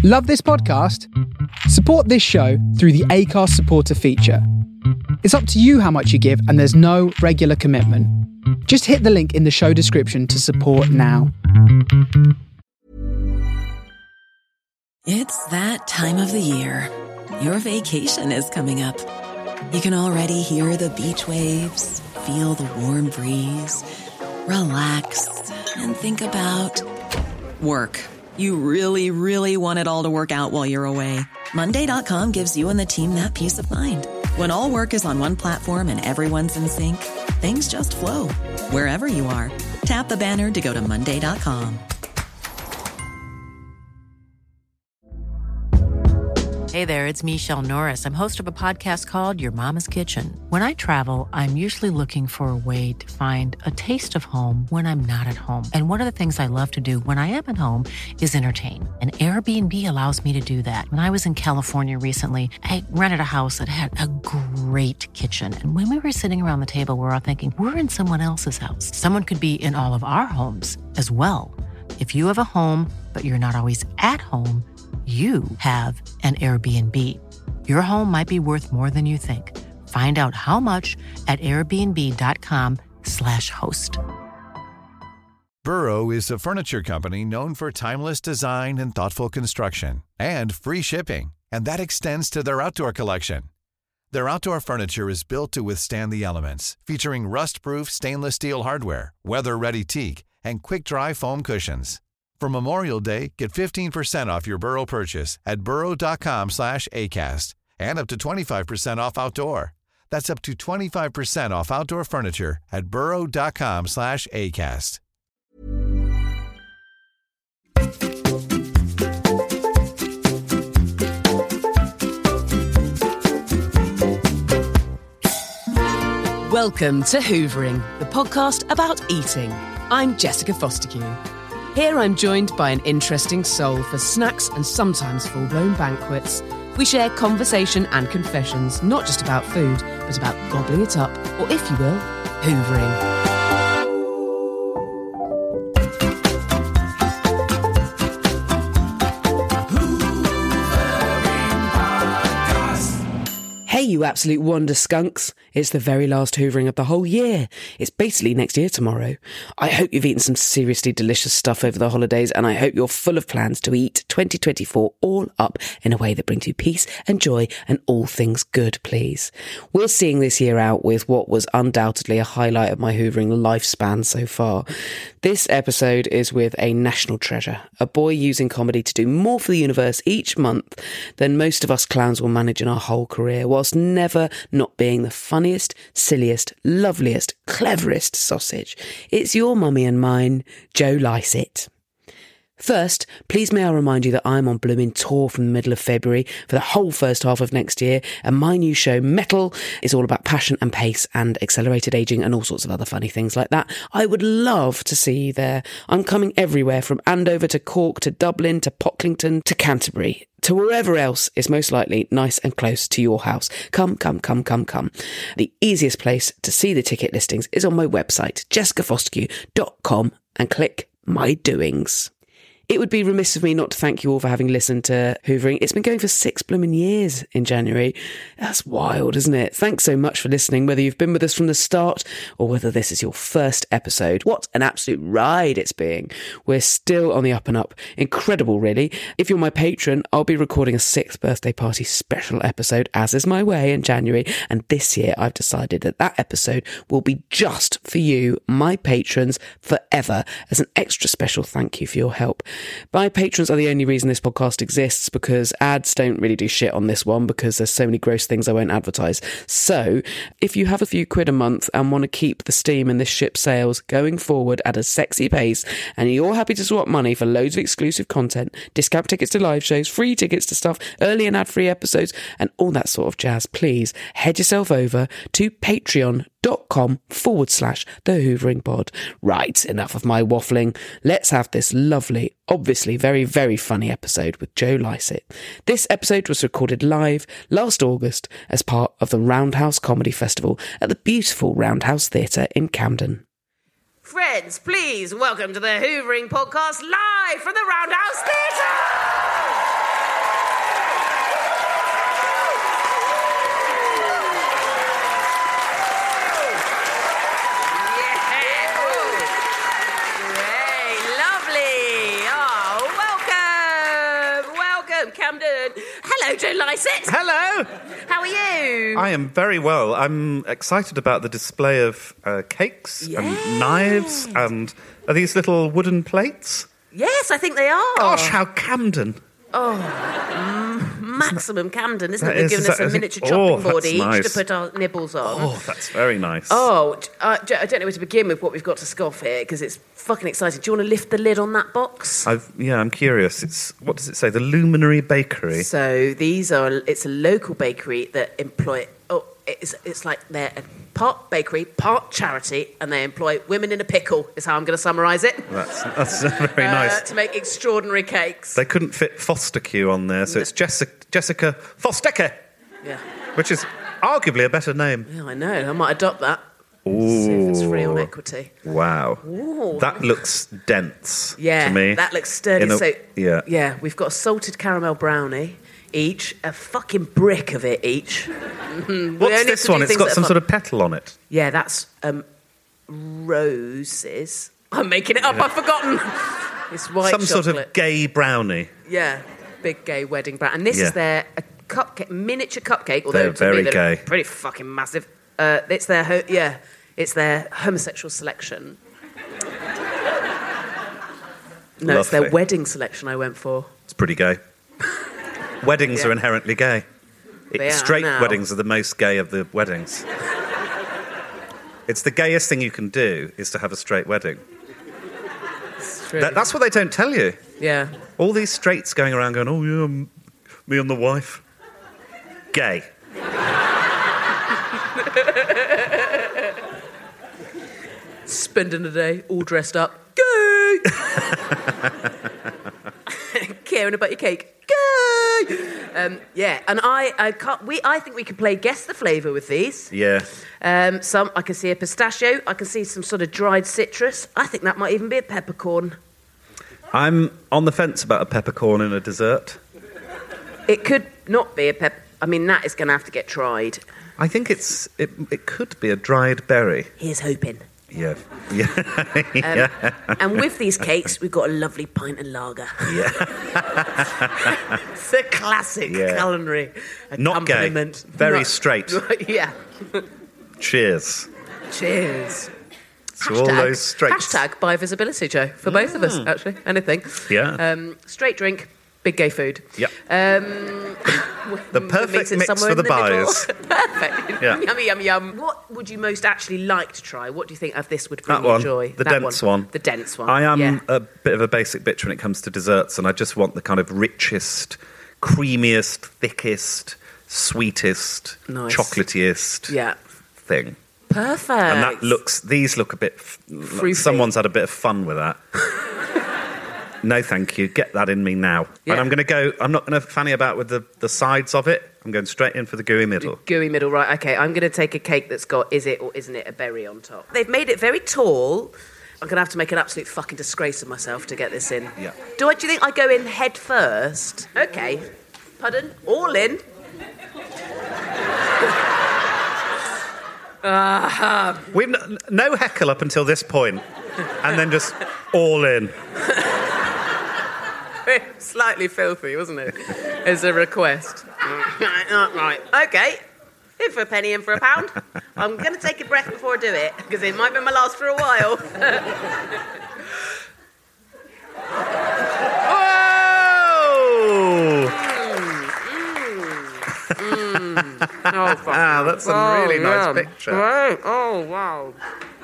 Love this podcast? Support this show through the Acast supporter feature. It's up to you how much you give, and there's no regular commitment. Just hit the link in the show description to support now. It's that time of the year. Your vacation is coming up. You can already hear the beach waves, feel the warm breeze, relax, and think about work. You really, really want it all to work out while you're away. Monday.com gives you and the team that peace of mind. When all work is on one platform and everyone's in sync, things just flow. Wherever you are, tap the banner to go to Monday.com. Hey there, it's Michelle Norris. I'm host of a podcast called Your Mama's Kitchen. When I travel, I'm usually looking for a way to find a taste of home when I'm not at home. And one of the things I love to do when I am at home is entertain. And Airbnb allows me to do that. When I was in California recently, I rented a house that had a great kitchen. And when we were sitting around the table, we're all thinking, we're in someone else's house. Someone could be in all of our homes as well. If you have a home, but you're not always at home, you have an Airbnb. Your home might be worth more than you think. Find out how much at airbnb.com/host. Burrow is a furniture company known for timeless design and thoughtful construction, and free shipping, and that extends to their outdoor collection. Their outdoor furniture is built to withstand the elements, featuring rust-proof stainless steel hardware, weather-ready teak, and quick-dry foam cushions. For Memorial Day, get 15% off your Burrow purchase at burrow.com/ACAST and up to 25% off outdoor. That's up to 25% off outdoor furniture at burrow.com/ACAST. Welcome to Hoovering, the podcast about eating. I'm Jessica Fostergue. Here I'm joined by an interesting soul for snacks and sometimes full-blown banquets. We share conversation and confessions, not just about food, but about gobbling it up, or if you will, hoovering. Hey, you absolute wonder skunks. It's the very last hoovering of the whole year. It's basically next year tomorrow. I hope you've eaten some seriously delicious stuff over the holidays, and I hope you're full of plans to eat 2024 all up in a way that brings you peace and joy and all things good, please. We're seeing this year out with what was undoubtedly a highlight of my hoovering lifespan so far. This episode is with a national treasure, a boy using comedy to do more for the universe each month than most of us clowns will manage in our whole career, whilst never not being the funniest, silliest, loveliest, cleverest sausage. It's your mummy and mine, Joe Lycett. First, please may I remind you that I'm on blooming tour from the middle of February for the whole first half of next year, and my new show, Metal, is all about passion and pace and accelerated ageing and all sorts of other funny things like that. I would love to see you there. I'm coming everywhere from Andover to Cork to Dublin to Pocklington to Canterbury, to wherever else is most likely nice and close to your house. Come. The easiest place to see the ticket listings is on my website, jessicafostergue.com, and click My Doings. It would be remiss of me not to thank you all for having listened to Hoovering. It's been going for 6 blooming years in January. That's wild, isn't it? Thanks so much for listening, whether you've been with us from the start or whether this is your first episode. What an absolute ride it's been. We're still on the up and up. Incredible, really. If you're my patron, I'll be recording a 6th birthday party special episode, as is my way, in January. And this year, I've decided that episode will be just for you, my patrons, forever, as an extra special thank you for your help. My patrons are the only reason this podcast exists, because ads don't really do shit on this one because there's so many gross things I won't advertise. So if you have a few quid a month and want to keep the steam in this ship sails going forward at a sexy pace, and you're happy to swap money for loads of exclusive content, discount tickets to live shows, free tickets to stuff, early and ad-free episodes, and all that sort of jazz, please head yourself over to patreon.com/The Hoovering Pod. Right, enough of my waffling. Let's have this lovely, obviously very, very funny episode with Joe Lycett. This episode was recorded live last August as part of the Roundhouse Comedy Festival at the beautiful Roundhouse Theatre in Camden. Friends, please welcome to the Hoovering Podcast live from the Roundhouse Theatre! Welcome, Camden. Hello, Joe Lycett. Hello! How are you? I am very well. I'm excited about the display of cakes and knives and... Are these little wooden plates? Yes, I think they are. Gosh, how Camden. Maximum Camden, isn't it? That They've is- given us a that is- miniature chopping board that's each nice. to put our nibbles on. Oh, that's very nice. I don't know where to begin with what we've got to scoff here, because it's fucking exciting. Do you want to lift the lid on that box? I'm curious. What does it say? The Luminary Bakery. So it's a local bakery that employ... It's like they're a part bakery, part charity, and they employ women in a pickle, is how I'm going to summarise it. That's very nice. To make extraordinary cakes. They couldn't fit Fosterque on there, so it's Jessica Fostecke, Yeah. which is arguably a better name. Yeah, I know. I might adopt that. Ooh. See if it's free on equity. Wow. Ooh. That looks dense Yeah, to me. that looks sturdy. Yeah. We've got a salted caramel brownie each, a fucking brick of it each. What's this one? It's got some sort of petal on it. Yeah, that's roses. I'm making it up. I've forgotten. It's white Some chocolate. sort of gay brownie. Yeah, big gay wedding brownie. And this Yeah. is their cupcake, miniature cupcake. Although They're to me, very they're gay. pretty fucking massive. It's their homosexual selection. No, it's their Lovely. wedding selection I went for. It's pretty gay. Weddings Yeah. are inherently gay. They are Straight now. weddings are the most gay of the weddings. It's the gayest thing you can do is to have a straight wedding. It's true. That's what they don't tell you. Yeah. All these straights going around going, oh yeah, me and the wife. Gay. Spending a day all dressed up. Gay! Caring about your cake. Gay! And I think we could play guess the flavour with these. Yeah. I can see a pistachio. I can see some sort of dried citrus. I think that might even be a peppercorn. I'm on the fence about a peppercorn in a dessert. It could not be a I mean, that is going to have to get tried. I think it could be a dried berry. Here's hoping. Yeah. Yeah. And with these cakes, we've got a lovely pint of lager. Yeah. It's a classic culinary Not gay. accompaniment. Very straight. Yeah. Cheers. Cheers. To all those straights. Hashtag buy visibility, Joe, for both of us, actually. Anything. Yeah. Straight drink, big gay food. Yep. The perfect mix for the buyers. Perfect. Yeah. Yummy, yummy, yum. What would you most actually like to try? What do you think of this would bring That you one. joy? The That dense one. The dense one. I am Yeah. a bit of a basic bitch when it comes to desserts, and I just want the kind of richest, creamiest, thickest, sweetest, Nice. chocolatiest Yeah. thing. Perfect. And these look a bit... Fruity. Someone's had a bit of fun with that. No, thank you. Get that in me now. Yeah. And I'm not going to fanny about with the sides of it. I'm going straight in for the gooey middle. Gooey middle, right. Okay, I'm going to take a cake that's got is it or isn't it a berry on top. They've made it very tall. I'm going to have to make an absolute fucking disgrace of myself to get this in. Yeah. Do you think I go in head first? Okay. Pardon? All in? We've no heckle up until this point, and then just all in. Slightly filthy, wasn't it? As a request. Right. Okay. In for a penny, in for a pound. I'm going to take a breath before I do it, because it might be my last for a while. Oh, fuck. That's a really nice picture. Right. Oh, wow.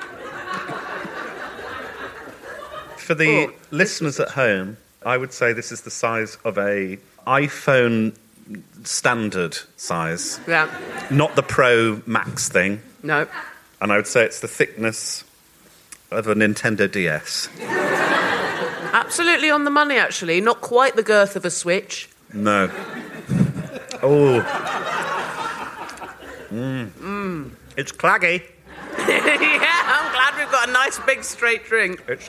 For the listeners at home, I would say this is the size of a iPhone standard size, Yeah. not the Pro Max thing. No. And I would say it's the thickness of a Nintendo DS. Absolutely on the money, actually. Not quite the girth of a Switch. No. Oh. It's claggy. Yeah, I'm glad we've got a nice big straight drink. It's...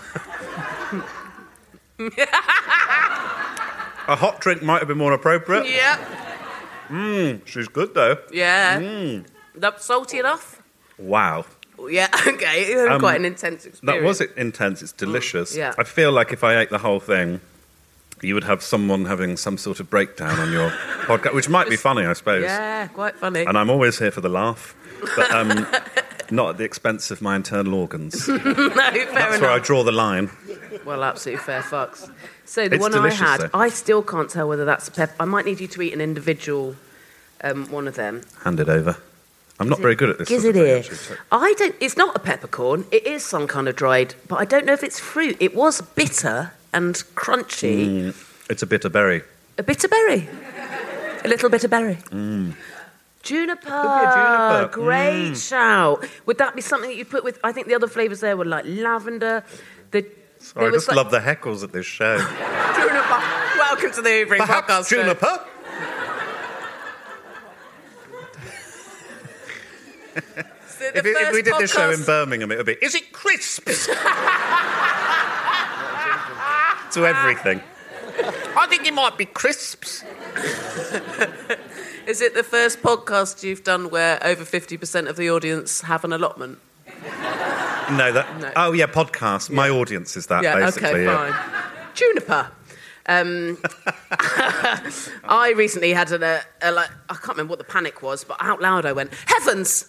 A hot drink might have been more appropriate. Yeah. She's good, though. Yeah. That's salty enough? Wow. Yeah, okay. It was quite an intense experience. That was intense. It's delicious. yeah. I feel like if I ate the whole thing, you would have someone having some sort of breakdown on your podcast, which might be funny, I suppose. Yeah, quite funny. And I'm always here for the laugh, but not at the expense of my internal organs. No, fair That's enough. where I draw the line. Well, absolutely fair fucks. So the It's one delicious, I had, though. I still can't tell whether that's a pepper. I might need you to eat an individual one of them. Hand it over. I'm not very good at this. Is sort it of here? thing, actually, so- I don't. It's not a peppercorn. It is some kind of dried, but I don't know if it's fruit. It was bitter and crunchy. It's a bitter berry. A bitter berry. A little bitter berry. Juniper. Could be a juniper. Great shout. Would that be something that you put with? I think the other flavours there were like lavender. I just love the heckles at this show. Juniper. Welcome to the Hoovering Perhaps Podcast. show. juniper? So the If we first did this show in podcast- Birmingham, it would be, is it crisps? To everything. I think it might be crisps. Is it the first podcast you've done where over 50% of the audience have an allotment? No. No. Oh, yeah, podcast. My audience is that, Yeah, basically. okay, yeah. fine. Juniper. I recently had I can't remember what the panic was, but out loud I went, heavens!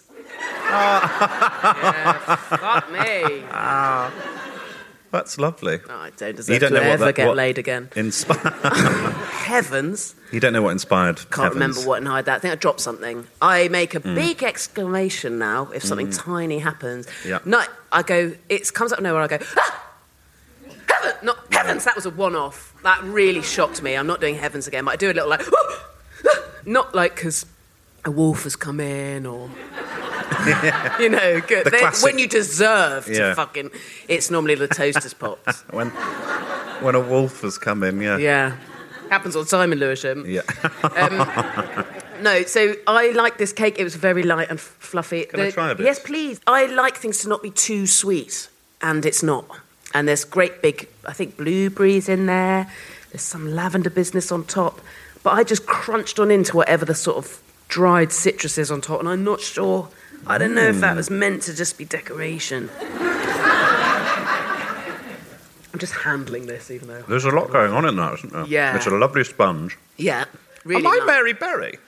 Yeah, fuck me. That's lovely. No, I don't You deserve don't to know what ever that- get what- laid again. Heavens. You don't know what inspired Can't Heavens. remember what inspired that. I think I dropped something. I make a big exclamation now if something tiny happens. Yeah. No, I go, it comes out of nowhere, I go, ah! Heaven! Not heavens, that was a one-off. That really shocked me. I'm not doing heavens again, but I do a little like, ah! Not like because a wolf has come in or... You know, good. The classic- When you deserve to Yeah. fucking... It's normally the Toasters Pops. When a wolf has come in, yeah. Yeah. Happens all the time in Lewisham. Yeah. No, so I like this cake. It was very light and fluffy. Can I try a bit? Yes, please. I like things to not be too sweet, and it's not. And there's great big, I think, blueberries in there. There's some lavender business on top. But I just crunched on into whatever the sort of dried citrus is on top, and I'm not sure. I don't know if that was meant to just be decoration. I'm just handling this, even though... There's a lot going on in that, isn't there? Yeah. It's a lovely sponge. Yeah, really Am I nice. Mary Berry?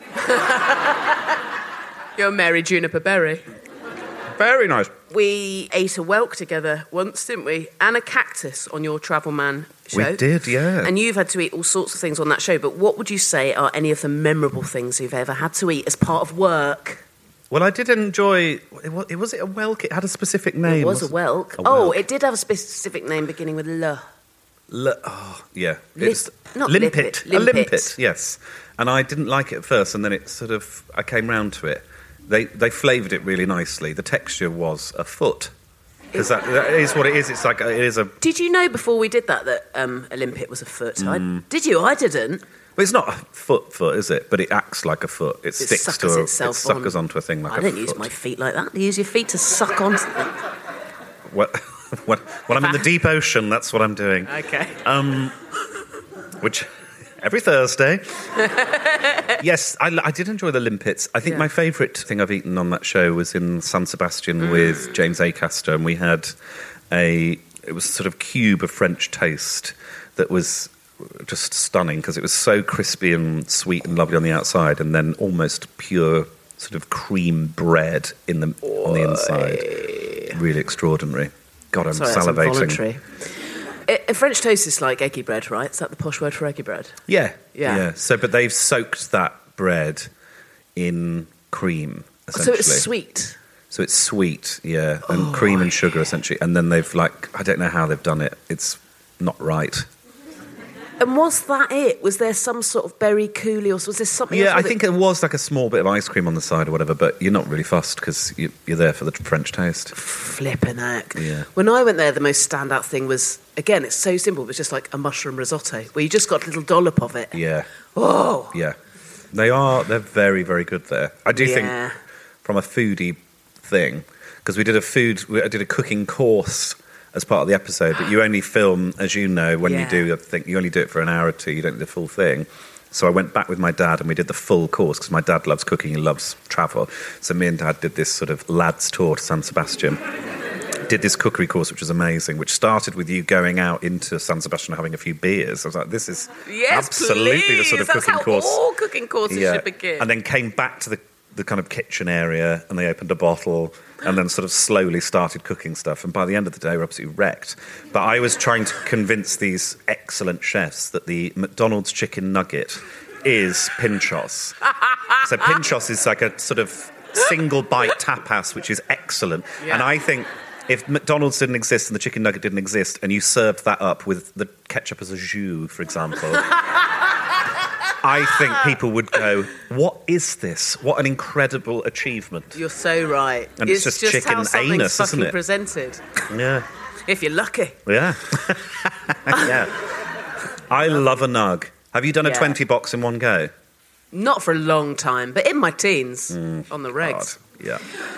You're Mary Juniper Berry. Very nice. We ate a whelk together once, didn't we? And a cactus on your Travel Man show. We did, yeah. And you've had to eat all sorts of things on that show, but what would you say are any of the memorable things you've ever had to eat as part of work? Well, I did enjoy... Was it a whelk? It had a specific name. It was a wasn't whelk. A Oh, whelk. it did have a specific name beginning with L. Yeah. Not limpet. limpet. A limpet, yes. And I didn't like it at first, and then it sort of... I came round to it. They flavoured it really nicely. The texture was a foot. Because that is what it is. It's like... It is a... Did you know before we did that a limpet was a foot? Did you? I didn't. Well, it's not a foot, is it? But it acts like a foot. It sticks to suckers a... itself It suckers onto a thing like I a don't foot. use my feet like that. You use your feet to suck on something. When I'm in the deep ocean, that's what I'm doing. Okay. Which... Every Thursday. Yes, I did enjoy the limpets. I think my favourite thing I've eaten on that show was in San Sebastian with James Acaster, and we had it was sort of cube of French toast that was just stunning because it was so crispy and sweet and lovely on the outside, and then almost pure sort of cream bread on the inside. Really extraordinary. God, I'm Sorry, that's salivating. involuntary. A French toast is like eggy bread, right? Is that the posh word for eggy bread? Yeah. Yeah. So, but they've soaked that bread in cream, So essentially. it's sweet. So it's sweet, yeah, and cream and sugar, essentially. And then they've, I don't know how they've done it. It's not right. And was that it? Was there some sort of berry coulis, or was there something else? Yeah, I with think it was like a small bit of ice cream on the side or whatever, but you're not really fussed because you're there for the French toast. Flippin' heck. Yeah. When I went there, the most standout thing was, again, it's so simple, it was just like a mushroom risotto, where you just got a little dollop of it. Yeah. Oh! Yeah. They're very, very good there. I do think Yeah. from a foodie thing, because I did a cooking course as part of the episode, but you only film, as you know, when you do a thing, you only do it for an hour or two, you don't do the full thing. So I went back with my dad and we did the full course because my dad loves cooking, he loves travel. So me and Dad did this sort of lads tour to San Sebastian. did this cookery course, which was amazing, which started with you going out into San Sebastian and having a few beers. I was like, this is absolutely the sort of That's cooking how course. all cooking courses should begin. And then came back to the kind of kitchen area, and they opened a bottle and then sort of slowly started cooking stuff. And by the end of the day, we're absolutely wrecked. But I was trying to convince these excellent chefs that the McDonald's chicken nugget is pinchos. So pinchos is like a sort of single bite tapas, which is excellent. Yeah. And I think if McDonald's didn't exist and the chicken nugget didn't exist, and you served that up with the ketchup as a jus, for example, I think people would go, what is this? What an incredible achievement. You're so right. And it's just chicken how anus, isn't it? Presented. Yeah. If you're lucky. Yeah. Yeah. I love a nug. Have you done a 20 box in one go? Not for a long time, but in my teens, on the regs. God. Yeah.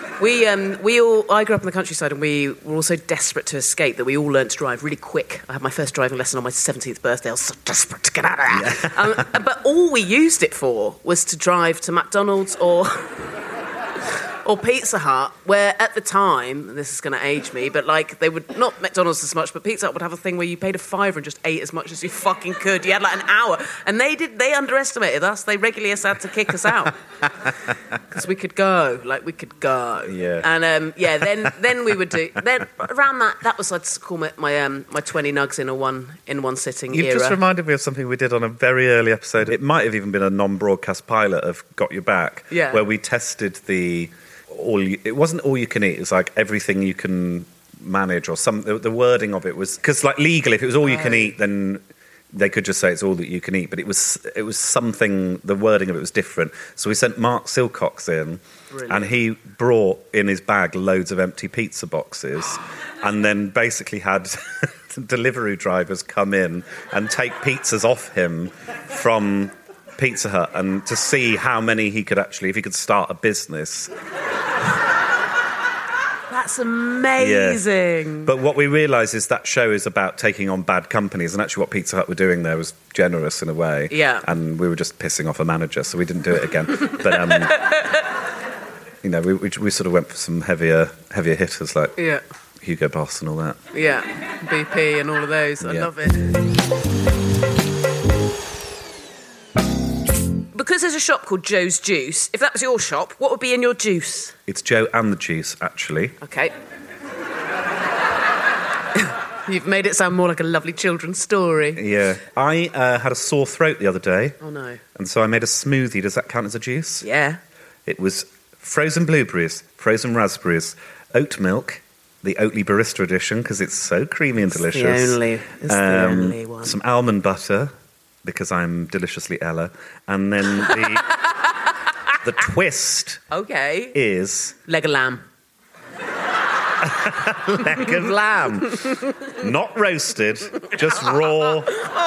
I grew up in the countryside, and we were all so desperate to escape that we all learnt to drive really quick. I had my first driving lesson on my 17th birthday. I was so desperate to get out of there. Yeah. But all we used it for was to drive to McDonald's or Pizza Hut, where at the time, and this is going to age me, but like they would, not McDonald's as much, but Pizza Hut would have a thing where you paid $5 and just ate as much as you fucking could. You had like an hour, and they underestimated us. They regularly had to kick us out because we could go. Yeah. And then we would do then around that was, I'd call my 20 nugs in one sitting. You've era. just reminded me of something we did on a very early episode. It might have even been a non-broadcast pilot of Got Your Back, where we tested it wasn't all you can eat. It was like everything you can manage, or the wording of it was, because like legally, if it was all you can eat, then they could just say it's all that you can eat. But it was something. The wording of it was different. So we sent Mark Silcox in, and he brought in his bag loads of empty pizza boxes, and then basically had delivery drivers come in and take pizzas off him from Pizza Hut, and to see how many he could actually, if he could start a business. That's amazing. Yeah. But what we realised is that show is about taking on bad companies, and actually what Pizza Hut were doing there was generous in a way. Yeah. And we were just pissing off a manager, so we didn't do it again. But we sort of went for some heavier hitters like Hugo Boss and all that. Yeah, BP and all of those. I love it. Because there's a shop called Joe's Juice, if that was your shop, what would be in your juice? It's Joe and the Juice, actually. Okay. You've made it sound more like a lovely children's story. Yeah. I had a sore throat the other day. Oh, no. And so I made a smoothie. Does that count as a juice? Yeah. It was frozen blueberries, frozen raspberries, oat milk, the Oatly Barista edition, because it's so creamy and delicious. It's the only one. Some almond butter, because I'm deliciously Ella. And then the twist is... Leg of lamb. Leg of lamb. Not roasted, just raw.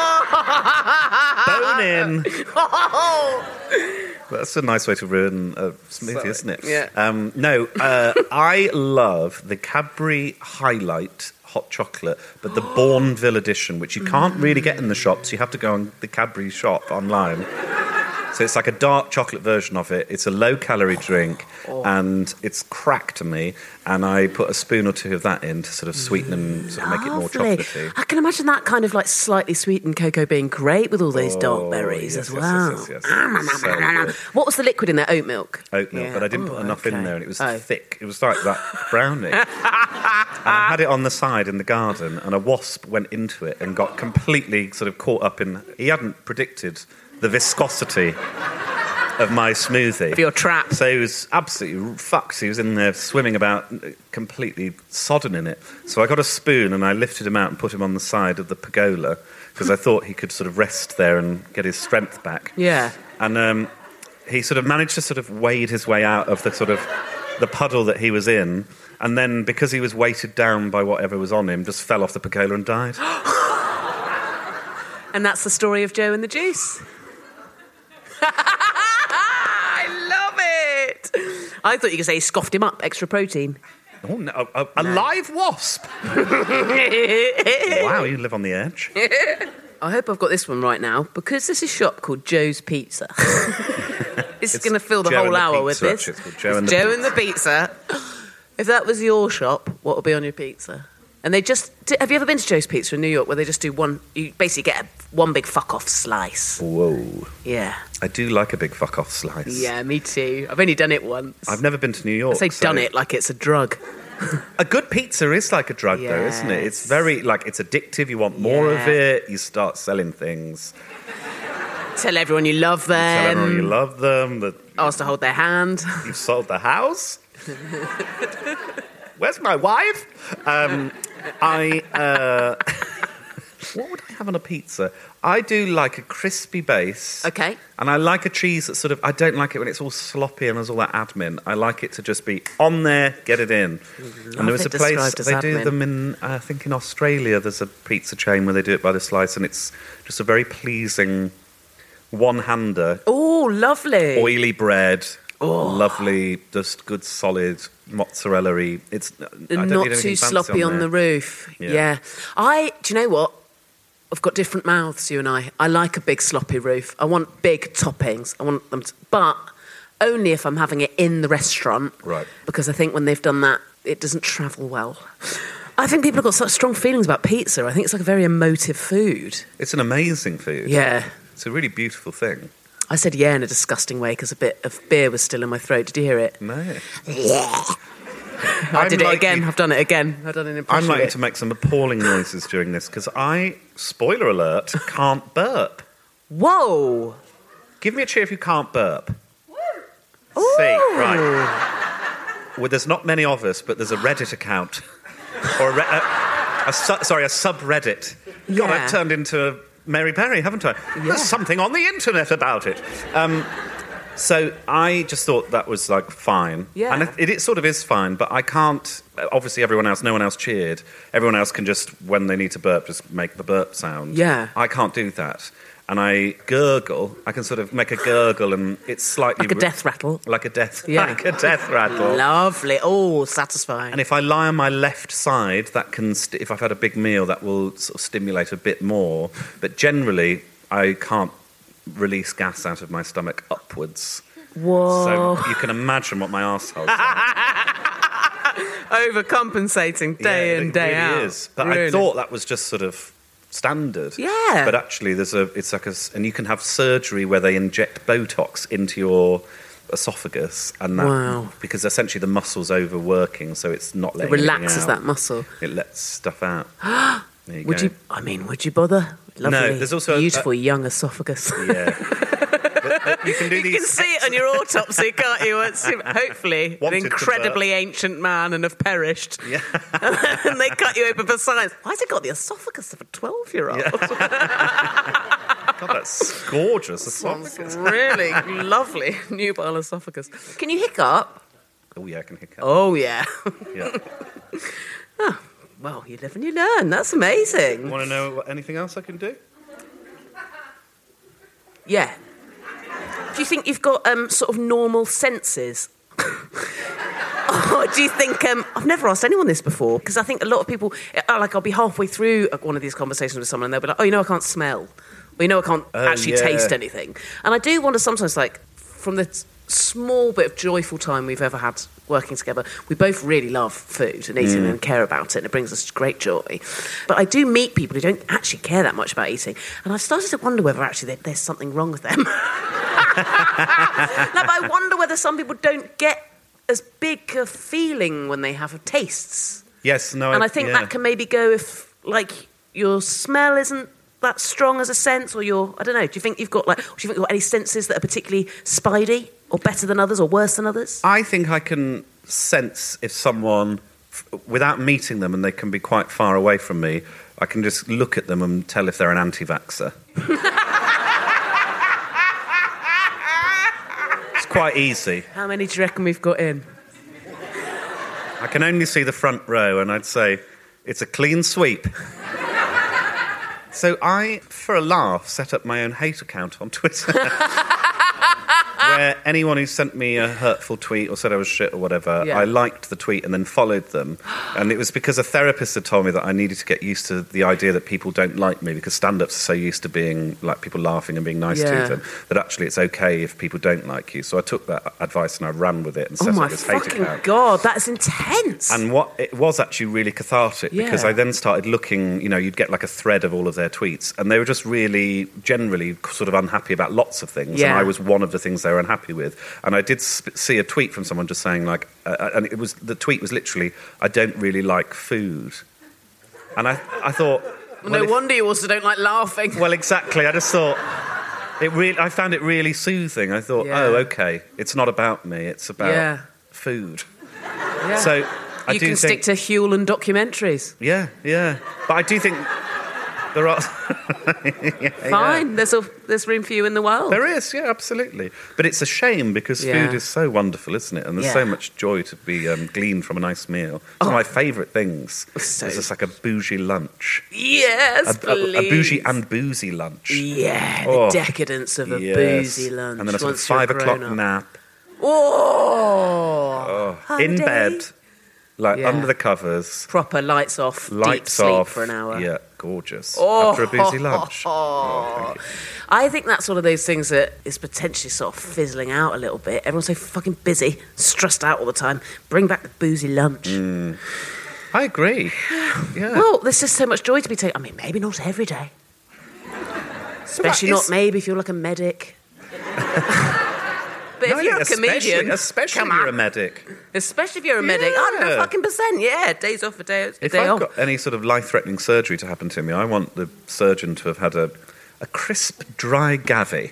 Bone in. That's a nice way to ruin a smoothie, isn't it? Yeah. I love the Cadbury Highlight hot chocolate, but the Bourneville edition, which you can't really get in the shops. You have to go on the Cadbury shop online. So it's like a dark chocolate version of it. It's a low-calorie drink, and it's crack to me. And I put a spoon or two of that in to sort of sweeten and sort of make it more chocolatey. I can imagine that kind of like slightly sweetened cocoa being great with all those dark berries as well. Yes. So what was the liquid in there? Oat milk? Oat milk, but I didn't put enough in there, and it was thick. It was like that brownie. And I had it on the side in the garden, and a wasp went into it and got completely sort of caught up in... He hadn't predicted the viscosity of my smoothie. For your trap. So he was absolutely fucked. He was in there swimming about, completely sodden in it. So I got a spoon and I lifted him out and put him on the side of the pergola, because I thought he could sort of rest there and get his strength back. Yeah. And he sort of managed to sort of wade his way out of the sort of the puddle that he was in, and then because he was weighted down by whatever was on him, just fell off the pergola and died. And that's the story of Joe and the Juice. I love it. I thought you could say he scoffed him up, extra protein. Oh, no, a live wasp. Wow, you live on the edge. I hope I've got this one right now, because there's a shop called Joe's Pizza. It's going to fill the whole hour with this. It's called Joe and the Pizza. If that was your shop, what will be on your pizza. And they just... Have you ever been to Joe's Pizza in New York where they just do one... You basically get one big fuck-off slice. Whoa. Yeah. I do like a big fuck-off slice. Yeah, me too. I've only done it once. I've never been to New York. I say done it like it's a drug. A good pizza is like a drug, though, isn't it? It's very, like, it's addictive. You want more of it. You start selling things. Tell everyone you love them. Tell everyone you love them. Ask to hold their hand. You've sold the house? Where's my wife? What would I have on a pizza? I do like a crispy base. Okay. And I like a cheese that's sort of... I don't like it when it's all sloppy and there's all that admin. I like it to just be on there, get it in. And there was a place... They do them in... I think in Australia there's a pizza chain where they do it by the slice, and it's just a very pleasing one-hander. Oh, lovely. Oily bread. Oh. Lovely, just good solid mozzarella-y. It's not too sloppy on the roof. Yeah. Do you know what? I've got different mouths, you and I. I like a big sloppy roof. I want big toppings. I want them but only if I'm having it in the restaurant. Right. Because I think when they've done that, it doesn't travel well. I think people have got such strong feelings about pizza. I think it's like a very emotive food. It's an amazing food. Yeah. It's a really beautiful thing. I said yeah in a disgusting way because a bit of beer was still in my throat. Did you hear it? No. Yeah. I did it again. I've done it again. I've done an impression. I'm likely to make some appalling noises during this because I, spoiler alert, can't burp. Whoa. Give me a cheer if you can't burp. Ooh. See, right. Well, there's not many of us, but there's a Reddit account. Or a subreddit. Yeah. God, I've turned into Mary Berry, haven't I? Yeah. There's something on the internet about it. So I just thought that was, like, fine. Yeah. And it sort of is fine, but I can't... Obviously, no one else cheered. Everyone else can just, when they need to burp, just make the burp sound. Yeah. I can't do that. And I gurgle. I can sort of make a gurgle, and it's slightly... Like a death rattle. Like a death Lovely. rattle. Oh, satisfying. And if I lie on my left side, that can... if I've had a big meal, that will sort of stimulate a bit more. But generally, I can't release gas out of my stomach upwards. Whoa. So you can imagine what my arsehole's like. Overcompensating day in, day out. It is. But really? I thought that was just sort of standard. Yeah. But actually, it's like and you can have surgery where they inject Botox into your esophagus, and that, wow. Because essentially the muscle's overworking, so it's not letting it relaxes out. That muscle. It lets stuff out. Would you bother? Lovely, no, there's also beautiful young esophagus. Yeah. But you can do these. You can see it on your autopsy, can't you? It's hopefully an incredibly ancient man and have perished. Yeah. And they cut you open for science. Why has it got the esophagus of a 12-year-old? Yeah. God, that's gorgeous. Esophagus. Really lovely nubile esophagus. Can you hiccup? Oh yeah, I can hiccup. Oh yeah. Yeah. Oh, well, you live and you learn. That's amazing. Want to know anything else I can do? Yeah. Do you think you've got sort of normal senses? Or do you think... I've never asked anyone this before, because I think a lot of people... I'll be halfway through one of these conversations with someone and they'll be like, I can't smell. Or, I can't actually taste anything. And I do wonder sometimes, like, from the small bit of joyful time we've ever had working together, we both really love food and eating and care about it, and it brings us great joy. But I do meet people who don't actually care that much about eating, and I've started to wonder whether actually there's something wrong with them. But I wonder whether some people don't get as big a feeling when they have tastes. Yes, no. And I think that can maybe go if, like, your smell isn't that strong as a sense, or I don't know, do you think you've got any senses that are particularly spidey, or better than others, or worse than others? I think I can sense if someone, without meeting them, and they can be quite far away from me, I can just look at them and tell if they're an anti-vaxxer. It's quite easy. How many do you reckon we've got in? I can only see the front row, and I'd say it's a clean sweep. So I, for a laugh, set up my own hate account on Twitter. where anyone who sent me a hurtful tweet or said I was shit or whatever, I liked the tweet and then followed them. And it was because a therapist had told me that I needed to get used to the idea that people don't like me, because stand-ups are so used to being like people laughing and being nice to them, that actually it's okay if people don't like you. So I took that advice and I ran with it and set up this hate account. Oh my fucking God, that's intense. And it was actually really cathartic, because I then started looking, you'd get like a thread of all of their tweets, and they were just really generally sort of unhappy about lots of things, and I was one of the things they were unhappy with. And I did see a tweet from someone just saying like, and the tweet was literally, "I don't really like food," and I thought, no wonder you also don't like laughing. Well, exactly. I just thought I found it really soothing. I thought, oh, okay, it's not about me; it's about food. Yeah. So you can stick to Huel and documentaries. Yeah. But I do think there are... Fine, there's room for you in the world. There is, yeah, absolutely. But it's a shame, because food is so wonderful, isn't it? And there's so much joy to be gleaned from a nice meal. One of my favourite things is just like a bougie lunch. Yes, please. A bougie and boozy lunch. Yeah, the decadence of a boozy lunch. And then a sort of 5 o'clock nap. Oh, in bed, like under the covers. Proper lights off, deep sleep for an hour. Yeah, gorgeous. After a boozy lunch. I think that's one of those things that is potentially sort of fizzling out a little bit. Everyone's so fucking busy, stressed out all the time. Bring back the boozy lunch. I agree. Yeah. Well, there's just so much joy to be taken. I mean, maybe not every day. Especially not maybe if you're like a medic. But if you're a comedian... Especially if you're a medic. Especially if you're a medic. 100%, yeah. Days off, a day off. If I've got any sort of life-threatening surgery to happen to me, I want the surgeon to have had a crisp, dry gavy.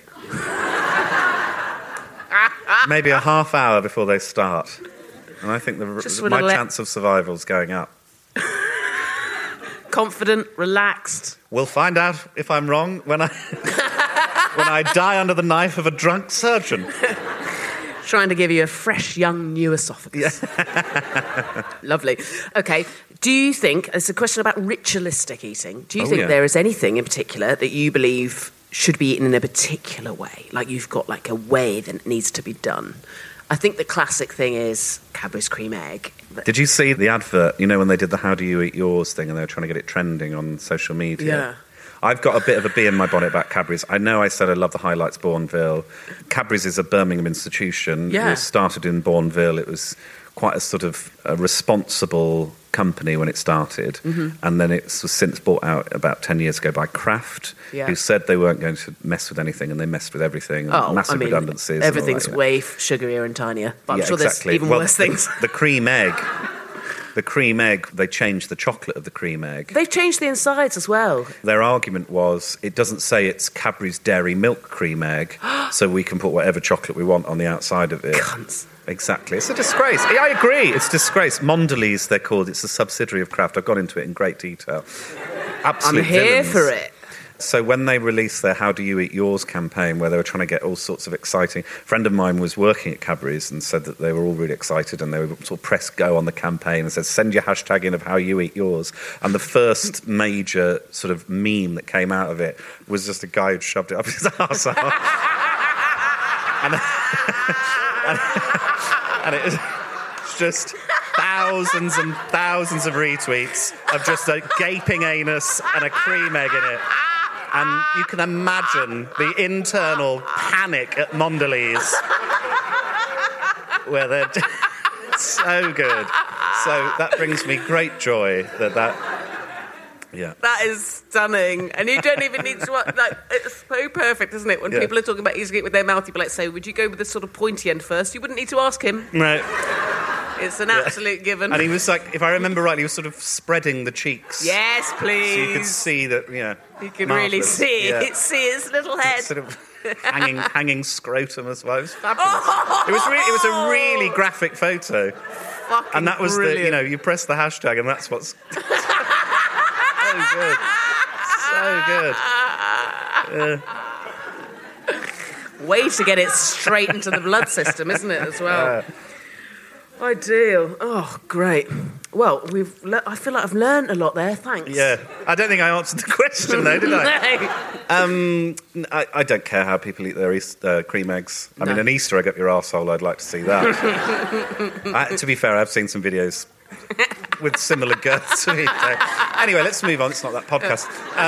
Maybe a half hour before they start. And I think my chance of survival is going up. Confident, relaxed. We'll find out if I'm wrong when I die under the knife of a drunk surgeon. Trying to give you a fresh, young, new esophagus. Yeah. Lovely. Okay, do you think, it's a question about ritualistic eating, do you think there is anything in particular that you believe should be eaten in a particular way? Like you've got like a way that it needs to be done? I think the classic thing is Cadbury's cream egg. Did you see the advert, when they did the How Do You Eat Yours thing and they were trying to get it trending on social media? Yeah. I've got a bit of a bee in my bonnet about Cadbury's. I know I said I love the highlights Bourneville. Cadbury's is a Birmingham institution. Yeah. It was started in Bourneville. It was quite a sort of a responsible company when it started. Mm-hmm. And then it was since bought out about 10 years ago by Kraft, who said they weren't going to mess with anything, and they messed with everything. Massive redundancies. Everything's way sugarier and tinier. But I'm sure there's even worse things. The cream egg... The cream egg, they changed the chocolate of the cream egg. They've changed the insides as well. Their argument was, it doesn't say it's Cadbury's Dairy Milk cream egg, so we can put whatever chocolate we want on the outside of it. Cunts. Exactly. It's a disgrace. Yeah, I agree. It's a disgrace. Mondelez, they're called. It's a subsidiary of Kraft. I've gone into it in great detail. Absolute I'm here villains. for it. So when they released their How Do You Eat Yours campaign, where they were trying to get all sorts of exciting... A friend of mine was working at Cadbury's and said that they were all really excited, and they were sort of press go on the campaign and said, send your hashtag in of How You Eat Yours. And the first major sort of meme that came out of it was just a guy who'd shoved it up his arsehole. and it was just thousands and thousands of retweets of just a gaping anus and a cream egg in it. And you can imagine the internal panic at Mondelez, where they're so good. So that brings me great joy That is stunning. And you don't even need to... Like, it's so perfect, isn't it? When people are talking about eating it with their mouth, you'd be like, so would you go with the sort of pointy end first? You wouldn't need to ask him. No. It's an absolute given. And he was like, if I remember rightly, he was sort of spreading the cheeks. Yes, please. So you could see that, You can really see it. See his little head. Sort of hanging scrotum as well. It was fabulous. It was a really graphic photo. Fucking and that was brilliant. you press the hashtag and that's what's... So good. Way to get it straight into the blood system, isn't it, as well? Ideal. Oh, great. Well, I feel like I've learned a lot there, thanks. Yeah. I don't think I answered the question, though, did I? No. I don't care how people eat their cream eggs. I mean, an Easter egg up your arsehole, I'd like to see that. To be fair, I've seen some videos with similar girths to me. Anyway, let's move on. It's not that podcast.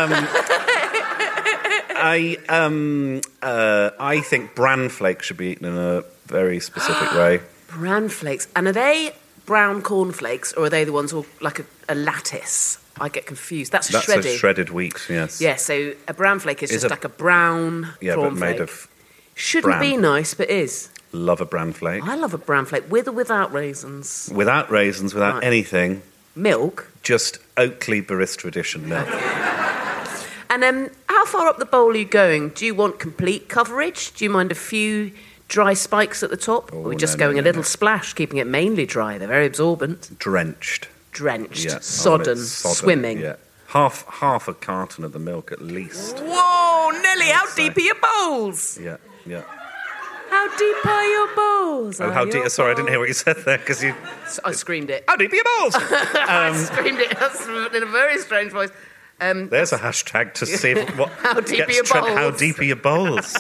I think bran flakes should be eaten in a very specific way. Bran flakes. And are they brown cornflakes, or are they the ones all like a lattice? I get confused. That's shredded. That's a shredded wheat, yes. Yeah, so a bran flake is just like a brown cornflake. But made of Shouldn't be nice, but is. Love a bran flake. I love a bran flake, with or without raisins. Without raisins, without anything. Milk? Just Oakley Barista Edition milk. And how far up the bowl are you going? Do you want complete coverage? Do you mind a few dry spikes at the top? Or are we just going a little splash, keeping it mainly dry? They're very absorbent. Drenched, sodden, swimming. Yeah. Half a carton of the milk at least. Whoa, Nelly, how deep are your bowls? Yeah. How deep are your bowls? Oh, how deep? Sorry, I didn't hear what you said there because you. I screamed it. How deep are your bowls? I screamed it in a very strange voice. There's a hashtag to see what. How deep are your bowls? How deep are your bowls?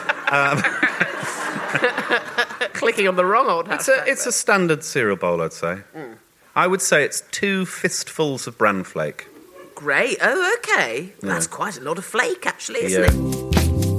Clicking on the wrong old hashtag. It's a standard cereal bowl, I'd say. I would say it's 2 fistfuls of bran flake. Great. Oh, okay. Yeah. That's quite a lot of flake, actually, isn't it?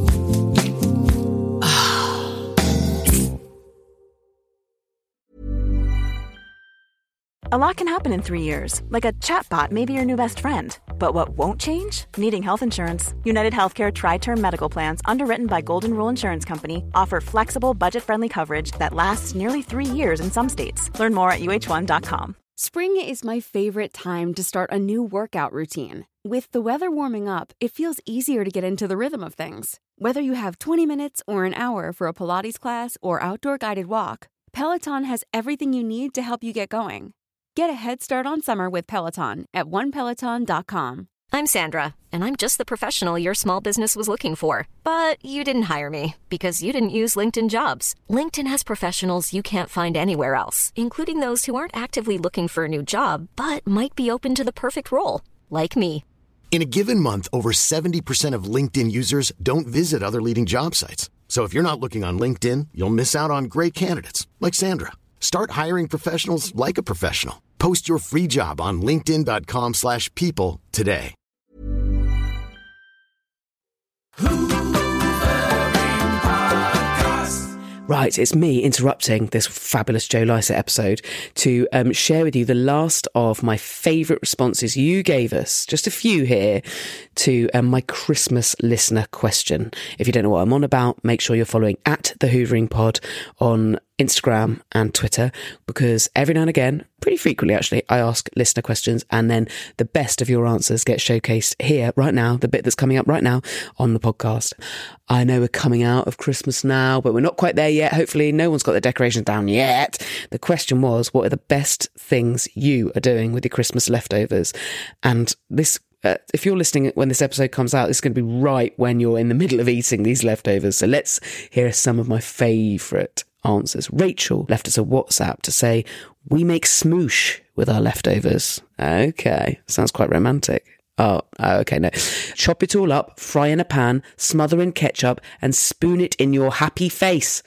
A lot can happen in 3 years, like a chatbot may be your new best friend. But what won't change? Needing health insurance. United Healthcare Tri-Term Medical Plans, underwritten by Golden Rule Insurance Company, offer flexible, budget-friendly coverage that lasts nearly 3 years in some states. Learn more at uh1.com. Spring is my favorite time to start a new workout routine. With the weather warming up, it feels easier to get into the rhythm of things. Whether you have 20 minutes or an hour for a Pilates class or outdoor guided walk, Peloton has everything you need to help you get going. Get a head start on summer with Peloton at onepeloton.com. I'm Sandra, and I'm just the professional your small business was looking for. But you didn't hire me because you didn't use LinkedIn Jobs. LinkedIn has professionals you can't find anywhere else, including those who aren't actively looking for a new job, but might be open to the perfect role, like me. In a given month, over 70% of LinkedIn users don't visit other leading job sites. So if you're not looking on LinkedIn, you'll miss out on great candidates, like Sandra. Start hiring professionals like a professional. Post your free job on linkedin.com/people today. Right, it's me interrupting this fabulous Joe Lycett episode to share with you the last of my favourite responses you gave us, just a few here, to my Christmas listener question. If you don't know what I'm on about, make sure you're following at The Hoovering Pod on Instagram and Twitter, because every now and again, pretty frequently actually, I ask listener questions and then the best of your answers get showcased here right now, the bit that's coming up right now on the podcast. I know we're coming out of Christmas now, but we're not quite there yet. Hopefully no one's got their decorations down yet. The question was, what are the best things you are doing with your Christmas leftovers? And this if you're listening when this episode comes out, it's going to be right when you're in the middle of eating these leftovers. So let's hear some of my favourite answers. Rachel left us a WhatsApp to say, we make smoosh with our leftovers. Okay, sounds quite romantic. Oh, okay, no. Chop it all up, fry in a pan, smother in ketchup, and spoon it in your happy face.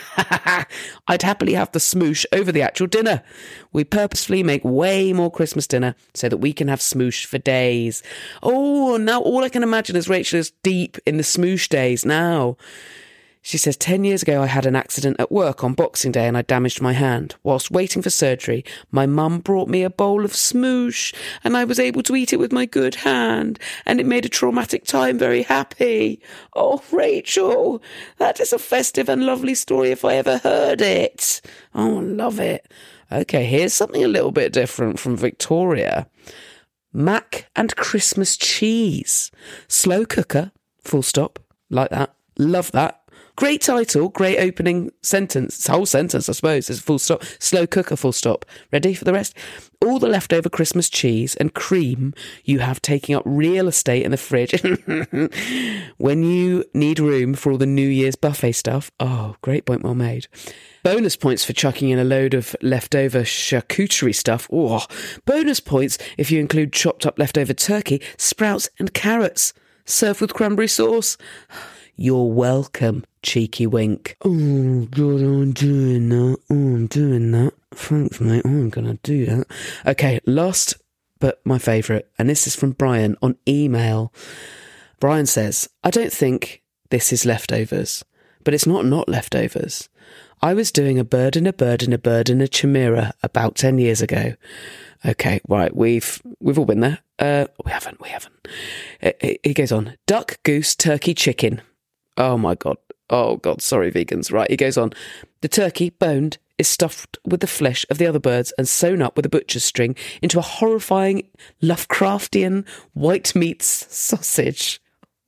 I'd happily have the smoosh over the actual dinner. We purposefully make way more Christmas dinner so that we can have smoosh for days. Oh, now all I can imagine is Rachel is deep in the smoosh days now. She says, 10 years ago I had an accident at work on Boxing Day and I damaged my hand. Whilst waiting for surgery, my mum brought me a bowl of smoosh and I was able to eat it with my good hand and it made a traumatic time very happy. Oh, Rachel, that is a festive and lovely story if I ever heard it. Oh, I love it. Okay, here's something a little bit different from Victoria. Mac and Christmas cheese. Slow cooker, full stop, like that. Love that. Great title, great opening sentence. Whole sentence, I suppose, is full stop. Slow cooker, full stop. Ready for the rest? All the leftover Christmas cheese and cream you have taking up real estate in the fridge when you need room for all the New Year's buffet stuff. Oh, great point, well made. Bonus points for chucking in a load of leftover charcuterie stuff. Oh, bonus points if you include chopped up leftover turkey, sprouts and carrots. served with cranberry sauce. You're welcome, cheeky wink. Oh, God, I'm doing that. Thanks, mate. I'm going to do that. Okay, last but my favourite, and this is from Brian on email. Brian says, I don't think this is leftovers, but it's not leftovers. I was doing a bird and a chimera about 10 years ago. Okay, right, we've all been there. We haven't. He goes on, duck, goose, turkey, chicken. Oh my God. Oh God, sorry vegans. Right, he goes on. The turkey, boned, is stuffed with the flesh of the other birds and sewn up with a butcher's string into a horrifying Lovecraftian white meats sausage.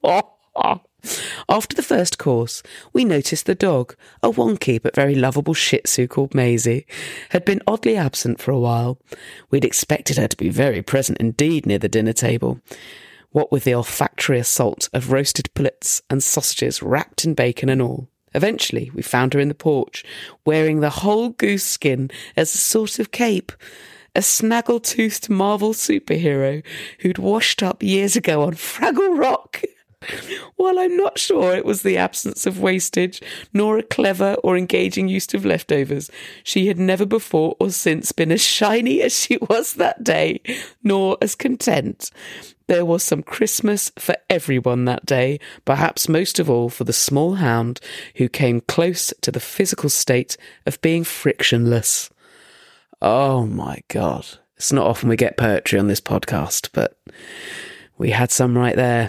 After the first course, we noticed the dog, a wonky but very lovable Shih Tzu called Maisie, had been oddly absent for a while. We'd expected her to be very present indeed near the dinner table. What with the olfactory assault of roasted pullets and sausages wrapped in bacon and all. Eventually, we found her in the porch, wearing the whole goose skin as a sort of cape. A snaggle-toothed Marvel superhero who'd washed up years ago on Fraggle Rock. While I'm not sure it was the absence of wastage, nor a clever or engaging use of leftovers, she had never before or since been as shiny as she was that day, nor as content. There was some Christmas for everyone that day, perhaps most of all for the small hound who came close to the physical state of being frictionless. Oh my God. It's not often we get poetry on this podcast, but we had some right there.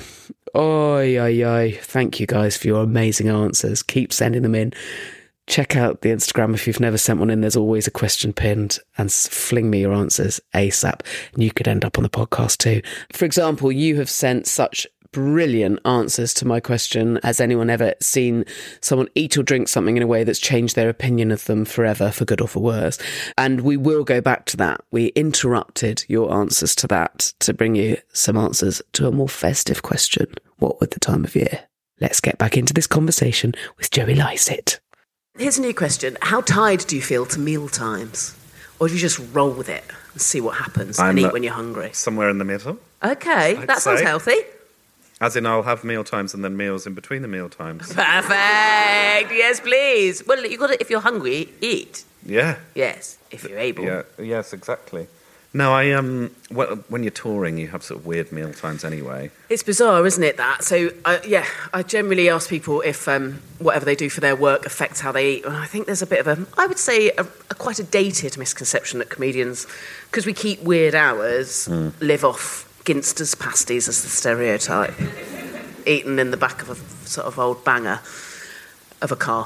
Oi. Thank you guys for your amazing answers. Keep sending them in. Check out the Instagram if you've never sent one in. There's always a question pinned, and fling me your answers ASAP. And you could end up on the podcast too. For example, you have sent such brilliant answers to my question. Has anyone ever seen someone eat or drink something in a way that's changed their opinion of them forever, for good or for worse? And we will go back to that. We interrupted your answers to that to bring you some answers to a more festive question. What with the time of year? Let's get back into this conversation with Joey Lycett. Here's a new question. How tied do you feel to meal times? Or do you just roll with it and see what happens and eat when you're hungry? Somewhere in the middle. Okay, that sounds healthy. As in, I'll have meal times and then meals in between the meal times. Perfect. Yes, please. Well, you got to, if you're hungry, eat. Yeah. Yes, if you're able. Yeah. Yes, exactly. No, when you're touring, you have sort of weird meal times anyway. It's bizarre, isn't it, that? So, I generally ask people if whatever they do for their work affects how they eat. And I think there's a bit of I would say, quite a dated misconception that comedians, because we keep weird hours, live off Ginster's pasties as the stereotype, eaten in the back of a sort of old banger of a car.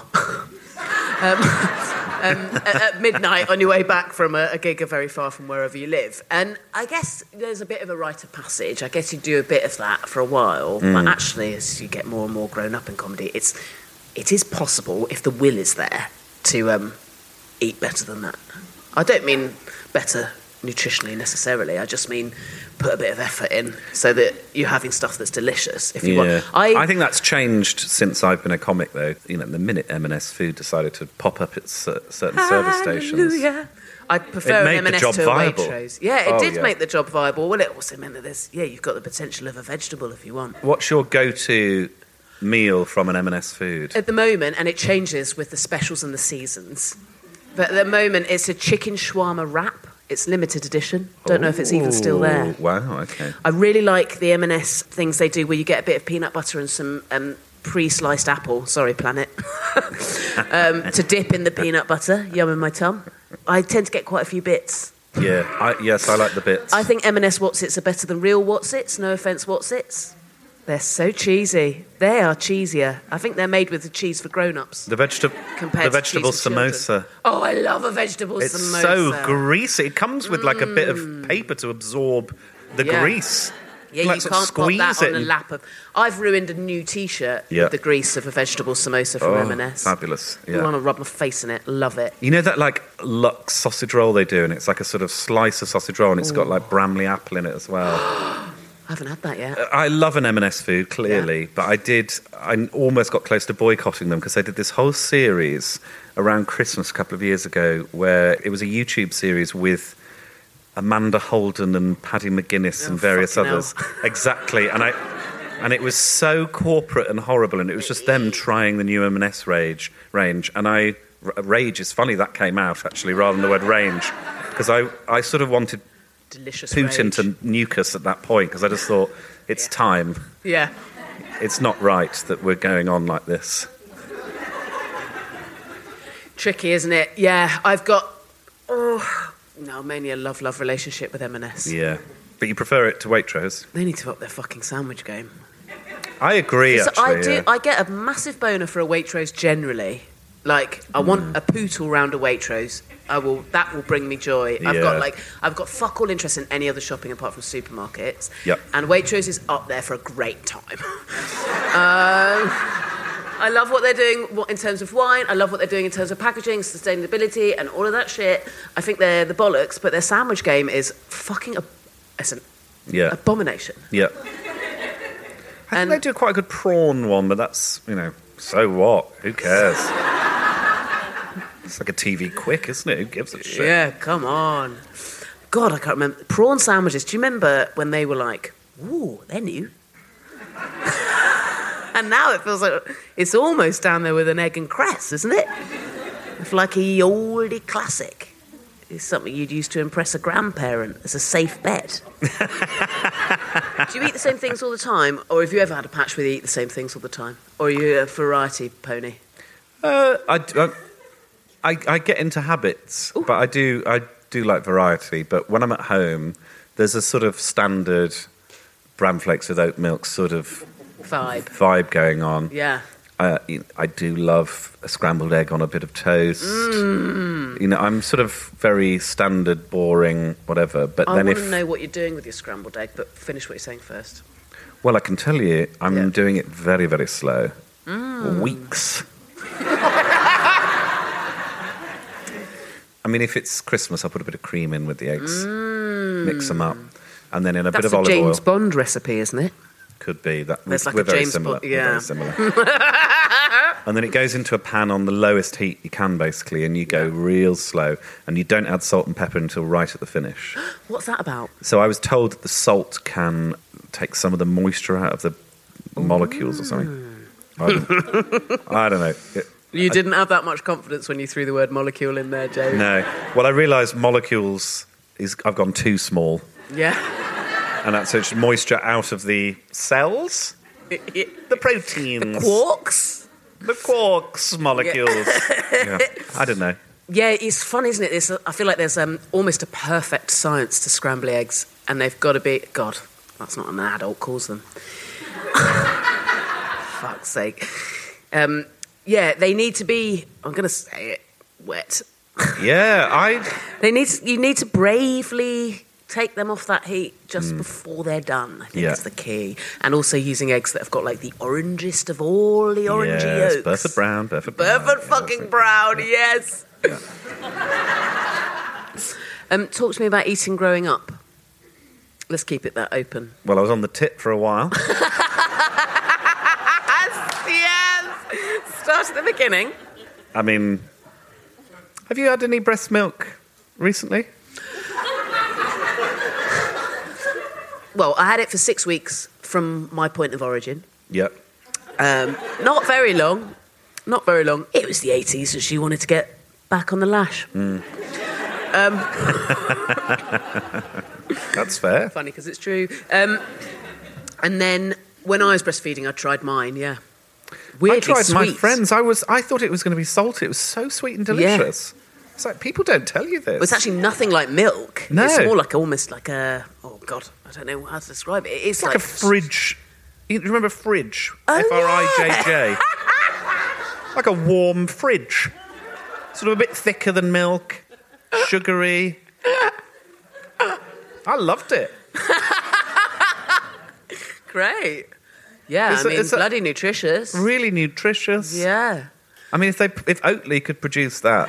At midnight on your way back from a gig very far from wherever you live. And I guess there's a bit of a rite of passage. I guess you do a bit of that for a while, but actually as you get more and more grown up in comedy, it is possible, if the will is there, to eat better than that. I don't mean better nutritionally necessarily, I just mean put a bit of effort in so that you're having stuff that's delicious if you want. I think that's changed since I've been a comic though. You know, the minute M&S Food decided to pop up at certain service stations, I prefer an M&S to a viable. Waitrose. Yeah, it did make the job viable. Well, it also meant that you've got the potential of a vegetable if you want. What's your go-to meal from an M&S Food? At the moment, and it changes with the specials and the seasons, but at the moment it's a chicken shawarma wrap. It's limited edition. Don't know if it's even still there. Wow, okay. I really like the M&S things they do where you get a bit of peanut butter and some pre-sliced apple. Sorry, Planet. To dip in the peanut butter. Yum in my tum. I tend to get quite a few bits. Yeah, yes, I like the bits. I think M&S Wotsits are better than real Wotsits. No offence, Wotsits. They're so cheesy. They are cheesier. I think they're made with the cheese for grown-ups. The vegetable samosa. Oh, I love a vegetable samosa. It's so greasy. It comes with like a bit of paper to absorb the grease. Yeah, you can't pop that on a lap of... I've ruined a new T-shirt with the grease of a vegetable samosa from M&S. Fabulous. Yeah. I want to rub my face in it. Love it. You know that like Lux sausage roll they do, and it's like a sort of slice of sausage roll, and it's got like Bramley apple in it as well. I haven't had that yet. I love an M&S Food, clearly, but I almost got close to boycotting them because they did this whole series around Christmas a couple of years ago where it was a YouTube series with Amanda Holden and Paddy McGuinness and various others. Exactly. And And it was so corporate and horrible, and it was just them trying the new M&S range. And Rage is funny that came out, actually, rather than the word range. Because I sort of wanted Delicious Putin rage. to nuke us at that point, because I just thought, it's time. Yeah. It's not right that we're going on like this. Tricky, isn't it? Yeah, I've got... mainly a love-love relationship with M&S. Yeah. But you prefer it to Waitrose? They need to up their fucking sandwich game. I agree, actually. I get a massive boner for a Waitrose generally. Like, I want a poodle round a Waitrose. That will bring me joy. Yeah. I've got fuck all interest in any other shopping apart from supermarkets. Yep. And Waitrose is up there for a great time. I love what they're doing in terms of wine. I love what they're doing in terms of packaging, sustainability, and all of that shit. I think they're the bollocks, but their sandwich game is fucking abomination. Yeah. I think they do quite a good prawn one, but that's, so what? Who cares? It's like a TV quick, isn't it? Who gives a shit? Yeah, come on. God, I can't remember. Prawn sandwiches. Do you remember when they were like, ooh, they're new? And now it feels like it's almost down there with an egg and cress, isn't it? It's like a oldie classic. It's something you'd use to impress a grandparent as a safe bet. Do you eat the same things all the time? Or have you ever had a patch where you eat the same things all the time? Or are you a variety pony? I get into habits, but I do like variety. But when I'm at home, there's a sort of standard bran flakes with oat milk sort of vibe going on. Yeah. I do love a scrambled egg on a bit of toast. I'm sort of very standard, boring, whatever. But I want to know what you're doing with your scrambled egg, but finish what you're saying first. Well, I can tell you, I'm doing it very, very slow. Weeks. I mean, if it's Christmas, I'll put a bit of cream in with the eggs, mix them up, and then in a bit of olive oil. That's a James Bond recipe, isn't it? Could be that. There's like we're a very James similar. Bond, yeah. We're very similar. And then it goes into a pan on the lowest heat you can, basically, and you go real slow, and you don't add salt and pepper until right at the finish. What's that about? So I was told that the salt can take some of the moisture out of the molecules or something. I don't know. You didn't have that much confidence when you threw the word molecule in there, Joe. No. Well, I realised molecules I've gone too small. Yeah. And that's so it's moisture out of the cells, the proteins, the quarks molecules. Yeah. I don't know. Yeah, it's fun, isn't it? I feel like there's almost a perfect science to scrambled eggs, and they've got to be. God, that's not what an adult calls them. Fuck's sake. Yeah, they need to be. I'm going to say it. Wet. Yeah, You need to bravely take them off that heat just before they're done. I think is the key. And also using eggs that have got like the orangest of all the orangey yolks. Perfect brown. Perfect fucking brown, yes. Yeah. Talk to me about eating growing up. Let's keep it that open. Well, I was on the tit for a while. Yes. Start at the beginning. I mean, have you had any breast milk recently? Well, I had it for 6 weeks from my point of origin. Yep. Not very long. It was the 80s and she wanted to get back on the lash. That's fair. Funny because it's true. And then when I was breastfeeding, I tried mine, yeah. Weirdly I tried sweet. my friends. I thought it was going to be salty. It was so sweet and delicious. Yeah. It's like, people don't tell you this. Well, it's actually nothing like milk. No. It's more like almost like a... Oh, God, I don't know how to describe it. It's like a fridge. You remember fridge? Oh, Frijj. Like a warm fridge. Sort of a bit thicker than milk. Sugary. I loved it. Great. Yeah, it's bloody nutritious. Really nutritious. Yeah. I mean, if Oatly could produce that...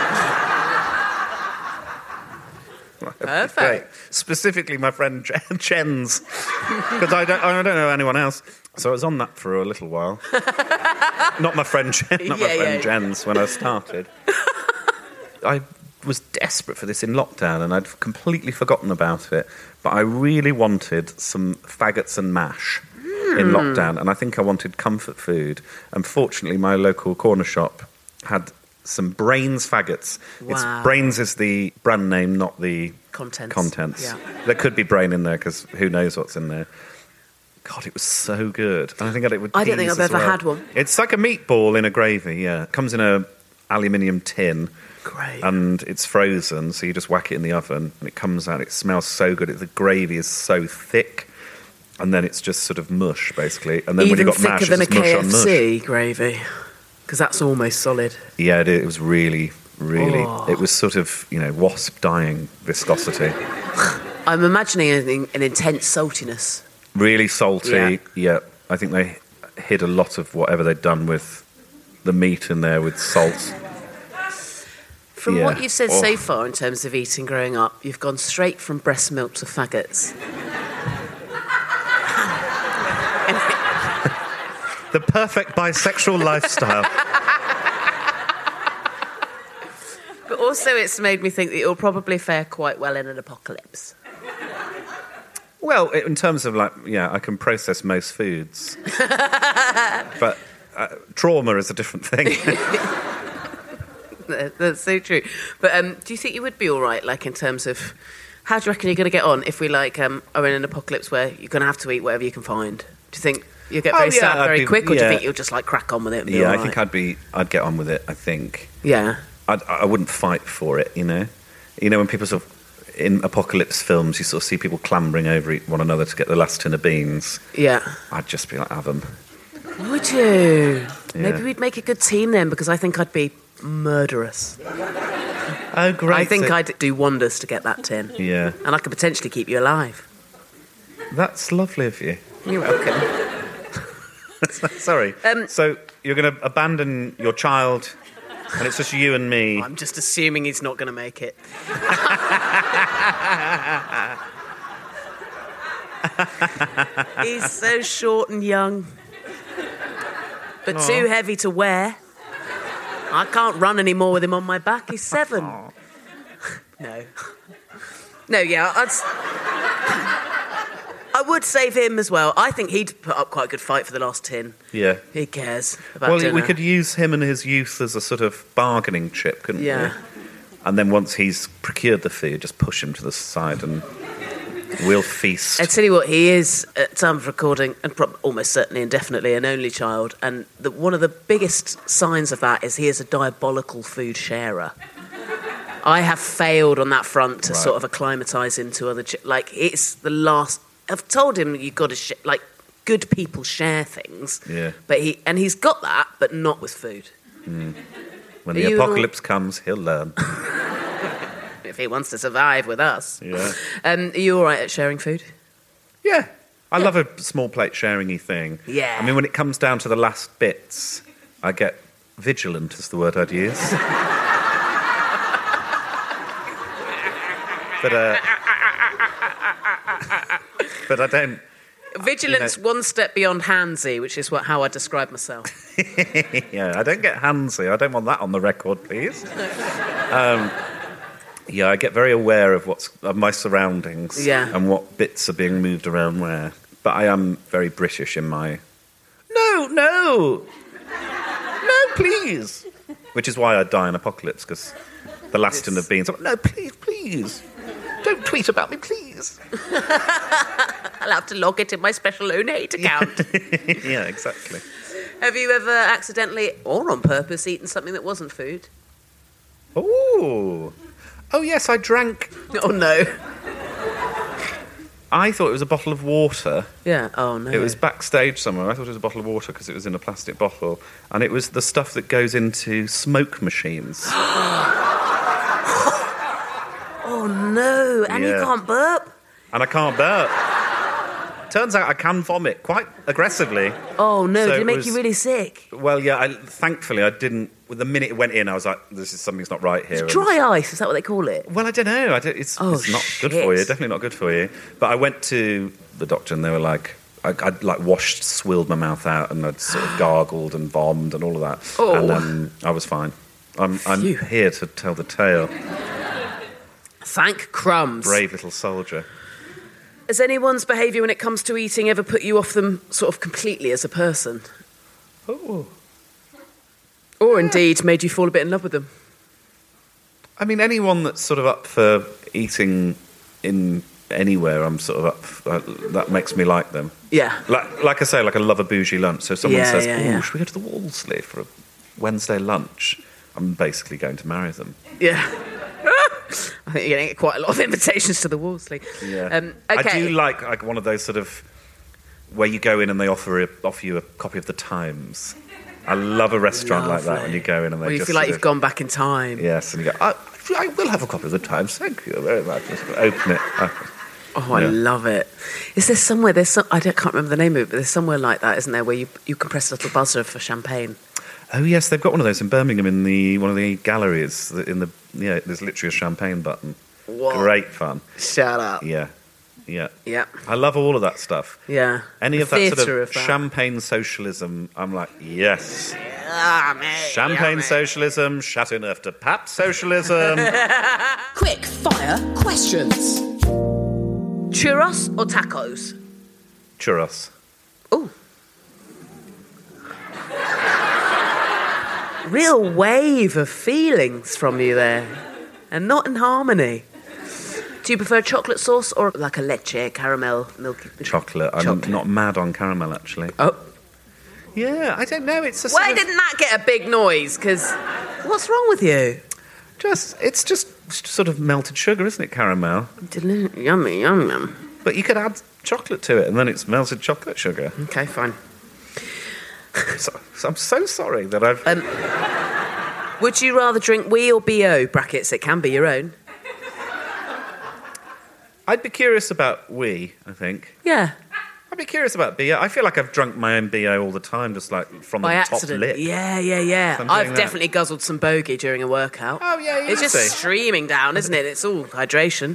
Perfect. Great. Specifically, my friend Jens, because I don't know anyone else. So I was on that for a little while. Not my friend Jens when I started. I was desperate for this in lockdown, and I'd completely forgotten about it. But I really wanted some faggots and mash. in lockdown, and I think I wanted comfort food. Unfortunately, my local corner shop had some Brains faggots. Wow. Brains is the brand name, not the contents. Yeah. There could be brain in there because who knows what's in there. God, it was so good. And I think that it would. I don't think I've ever had one. It's like a meatball in a gravy. Yeah, it comes in a aluminium tin. Great. And it's frozen, so you just whack it in the oven, and it comes out. It smells so good. The gravy is so thick, and then it's just sort of mush, basically. And then Even when you got thicker mash, than a it's mush on mush. KFC gravy, because that's almost solid. Yeah, it was really. It was sort of, wasp dying viscosity. I'm imagining an intense saltiness. Really salty. Yeah, I think they hid a lot of whatever they'd done with the meat in there with salt. From what you've said so far in terms of eating growing up, you've gone straight from breast milk to faggots. The perfect bisexual lifestyle. But also it's made me think that you'll probably fare quite well in an apocalypse. Well, in terms of I can process most foods. But trauma is a different thing. That's so true. But do you think you would be all right, in terms of... How do you reckon you're going to get on if we, are in an apocalypse where you're going to have to eat whatever you can find? Do you think you'll get very sad very quick, or do you think you'll just, crack on with it and be all right? I think I'd get on with it, I think. Yeah. I wouldn't fight for it, when people sort of... In apocalypse films, you sort of see people clambering over one another to get the last tin of beans. Yeah. I'd just be like, have them. Would you? Yeah. Maybe we'd make a good team then, because I think I'd be murderous. Oh, great. I think I'd do wonders to get that tin. Yeah. And I could potentially keep you alive. That's lovely of you. You're welcome. Sorry. So you're going to abandon your child, and it's just you and me. I'm just assuming he's not going to make it. He's so short and young, but too heavy to wear. I can't run anymore with him on my back. He's 7. No, yeah, I would save him as well. I think he'd put up quite a good fight for the last tin. Yeah. He cares about dinner. We could use him and his youth as a sort of bargaining chip, couldn't we? And then once he's procured the food, just push him to the side and we'll feast. I tell you what, he is, at time of recording, and almost certainly and definitely an only child, and one of the biggest signs of that is he is a diabolical food sharer. I have failed on that front to sort of acclimatise into other... it's the last... I've told him you've got to... good people share things. Yeah. But he's got that, but not with food. Mm. When the apocalypse comes, he'll learn. If he wants to survive with us. Yeah. Are you all right at sharing food? Yeah. I love a small plate sharing-y thing. Yeah. I mean, when it comes down to the last bits, I get vigilant, is the word I'd use. But I don't... Vigilance one step beyond handsy, which is how I describe myself. Yeah, I don't get handsy. I don't want that on the record, please. Yeah, I get very aware of my surroundings and what bits are being moved around where. But I am very British in my... No, please. Which is why I die in apocalypse, because the last tin of beans... No, please. Don't tweet about me, please. I'll have to log it in my special own hate account. Yeah, exactly. Have you ever accidentally, or on purpose, eaten something that wasn't food? Oh, yes, I drank... Oh, no. I thought it was a bottle of water. Yeah, oh, no. It was backstage somewhere. I thought it was a bottle of water because it was in a plastic bottle. And it was the stuff that goes into smoke machines. Oh, no. And you can't burp? And I can't burp. Turns out I can vomit quite aggressively. Oh, no. Did it make you really sick? Well, yeah, thankfully I didn't... The minute it went in, I was like, something's not right here. It's dry ice, is that what they call it? Well, I don't know. It's not good for you. Definitely not good for you. But I went to the doctor and they were like... I'd swilled my mouth out and I'd sort of gargled and vomed and all of that. Oh. And I was fine. I'm here to tell the tale. Thank crumbs. Brave little soldier. Has anyone's behaviour when it comes to eating ever put you off them sort of completely as a person? Oh. Or indeed made you fall a bit in love with them? I mean, anyone that's sort of up for eating in anywhere, I'm sort of up for, that makes me like them. Yeah. Like I say, like I love a bougie lunch. So if someone says, should we go to the Wolseley for a Wednesday lunch? I'm basically going to marry them. Yeah. I think you're going to get quite a lot of invitations to the Wolseley. Yeah. Okay. I do like one of those sort of where you go in and they offer you a copy of the Times. I love a restaurant like that when you go in and they you just feel like you've gone back in time. Yes, and you go, I will have a copy of the Times. Thank you very much. Just open it. I love it. Is there somewhere? I can't remember the name of it, but there's somewhere like that, isn't there, where you can press a little buzzer for champagne? Oh yes, they've got one of those in Birmingham in one of the galleries. There's literally a champagne button. What? Great fun. Shut up. Yeah. Yeah. I love all of that stuff. Yeah. Any of that sort of champagne socialism, I'm like, yes. Champagne socialism, Chateauneuf de Pape socialism. Quick fire questions. Churros or tacos? Churros. Ooh. Real wave of feelings from you there, and not in harmony. Do you prefer chocolate sauce or like a leche, caramel, milky? Chocolate. I'm not mad on caramel, actually. Oh. Yeah, I don't know. It's a Why didn't that get a big noise? Because what's wrong with you? It's just sort of melted sugar, isn't it, caramel? Yummy, yum, yum. But you could add chocolate to it, and then it's melted chocolate sugar. Okay, fine. So I'm so sorry that I've... Would you rather drink wee or BO? Brackets, it can be your own. I'd be curious about wee, I think. Yeah. I'd be curious about BO. I feel like I've drunk my own BO all the time, just like from By the accident. top lip. Yeah. I've definitely guzzled some bogey during a workout. Oh, yeah, It's just streaming down, isn't it? It's all hydration.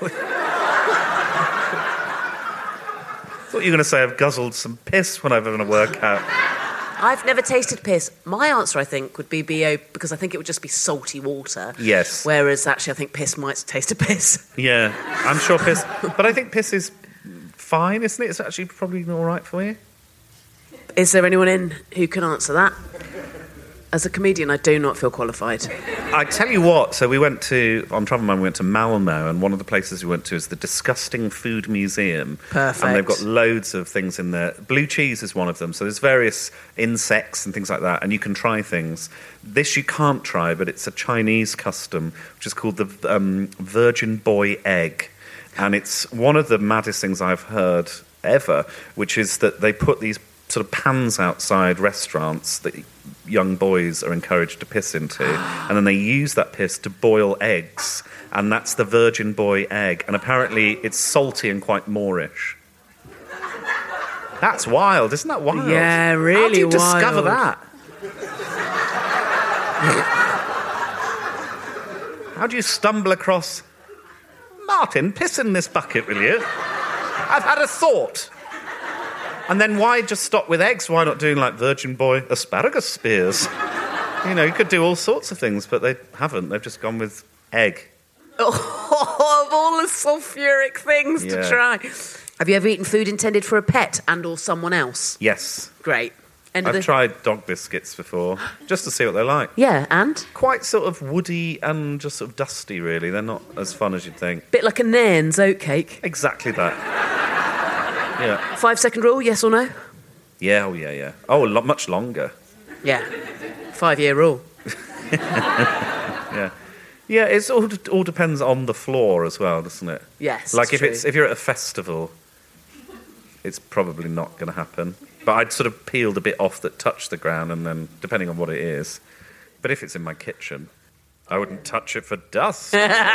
I thought you were going to say I've guzzled some piss when I've done a workout. I've never tasted piss. My answer, I think, would be BO because I think it would just be salty water. Yes. Whereas, actually, I think piss might taste of piss. Yeah, I'm sure piss... But I think piss is fine, isn't it? It's actually probably all right for you. Is there anyone in who can answer that? As a comedian, I do not feel qualified. I tell you what, so on Travel Man, we went to Malmo, and one of the places we went to is the Disgusting Food Museum. Perfect. And they've got loads of things in there. Blue cheese is one of them, so there's various insects and things like that, and you can try things. This you can't try, but it's a Chinese custom, which is called the Virgin Boy Egg. And it's one of the maddest things I've heard ever, which is that they put these sort of pans outside restaurants that young boys are encouraged to piss into, and then they use that piss to boil eggs, and that's the Virgin Boy Egg, and apparently it's salty and quite Moorish. That's wild, isn't that wild? Yeah, really How do you wild. discover that? How do you stumble across... Martin, piss in this bucket, will you? I've had a thought. And then why just stop with eggs? Why not doing like Virgin Boy asparagus spears? You know, you could do all sorts of things, but they haven't. They've just gone with egg. Oh, of all the sulphuric things to try. Have you ever eaten food intended for a pet and or someone else? Yes. Great. I've tried dog biscuits before, just to see what they're like. Yeah, and? Quite sort of woody and just sort of dusty, really. They're not as fun as you'd think. Bit like a Nairn's oatcake. Exactly that. Yeah. 5-second rule, yes or no? Yeah, oh, yeah. Oh, much longer. Yeah. 5-year rule. Yeah. Yeah, it all depends on the floor as well, doesn't it? Yes, like it's if true. you're at a festival, it's probably not going to happen. But I'd sort of peeled a bit off that touched the ground, and then, depending on what it is. But if it's in my kitchen, I wouldn't touch it for dust.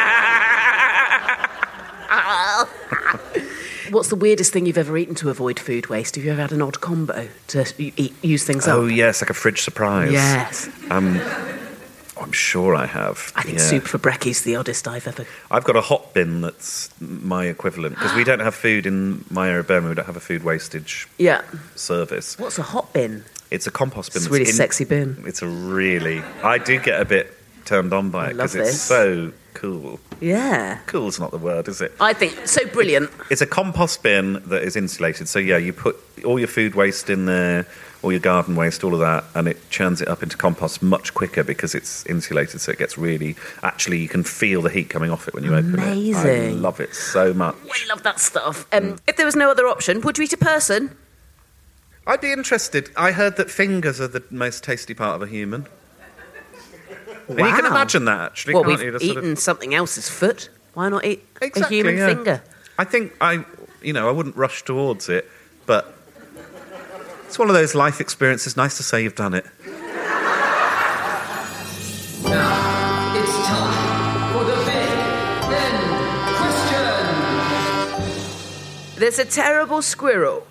What's the weirdest thing you've ever eaten to avoid food waste? Have you ever had an odd combo to use things up? Oh, yes, like a fridge surprise. Yes. I'm sure I have. I think soup for brekie's the oddest I've ever... I've got a hot bin that's my equivalent, because we don't have food in my area of Birmingham, we don't have a food wastage service. What's a hot bin? It's a compost bin. It's a really sexy bin. It's a really... I do get a bit turned on by it because it's so cool. Yeah. Cool's not the word, is it? I think so brilliant. It's a compost bin that is insulated. So, yeah, you put all your food waste in there, all your garden waste, all of that, and it churns it up into compost much quicker because it's insulated, so it gets really... Actually, you can feel the heat coming off it when you open it. Amazing. I love it so much. I love that stuff. If there was no other option, would you eat a person? I'd be interested. I heard that fingers are the most tasty part of a human. Wow. And you can imagine that, actually. Well, can't we've you? eaten something else's foot. Why not eat a human yeah. finger? I think I wouldn't rush towards it, but it's one of those life experiences. Nice to say you've done it. Now, it's time for the Big Ben question. There's a terrible squirrel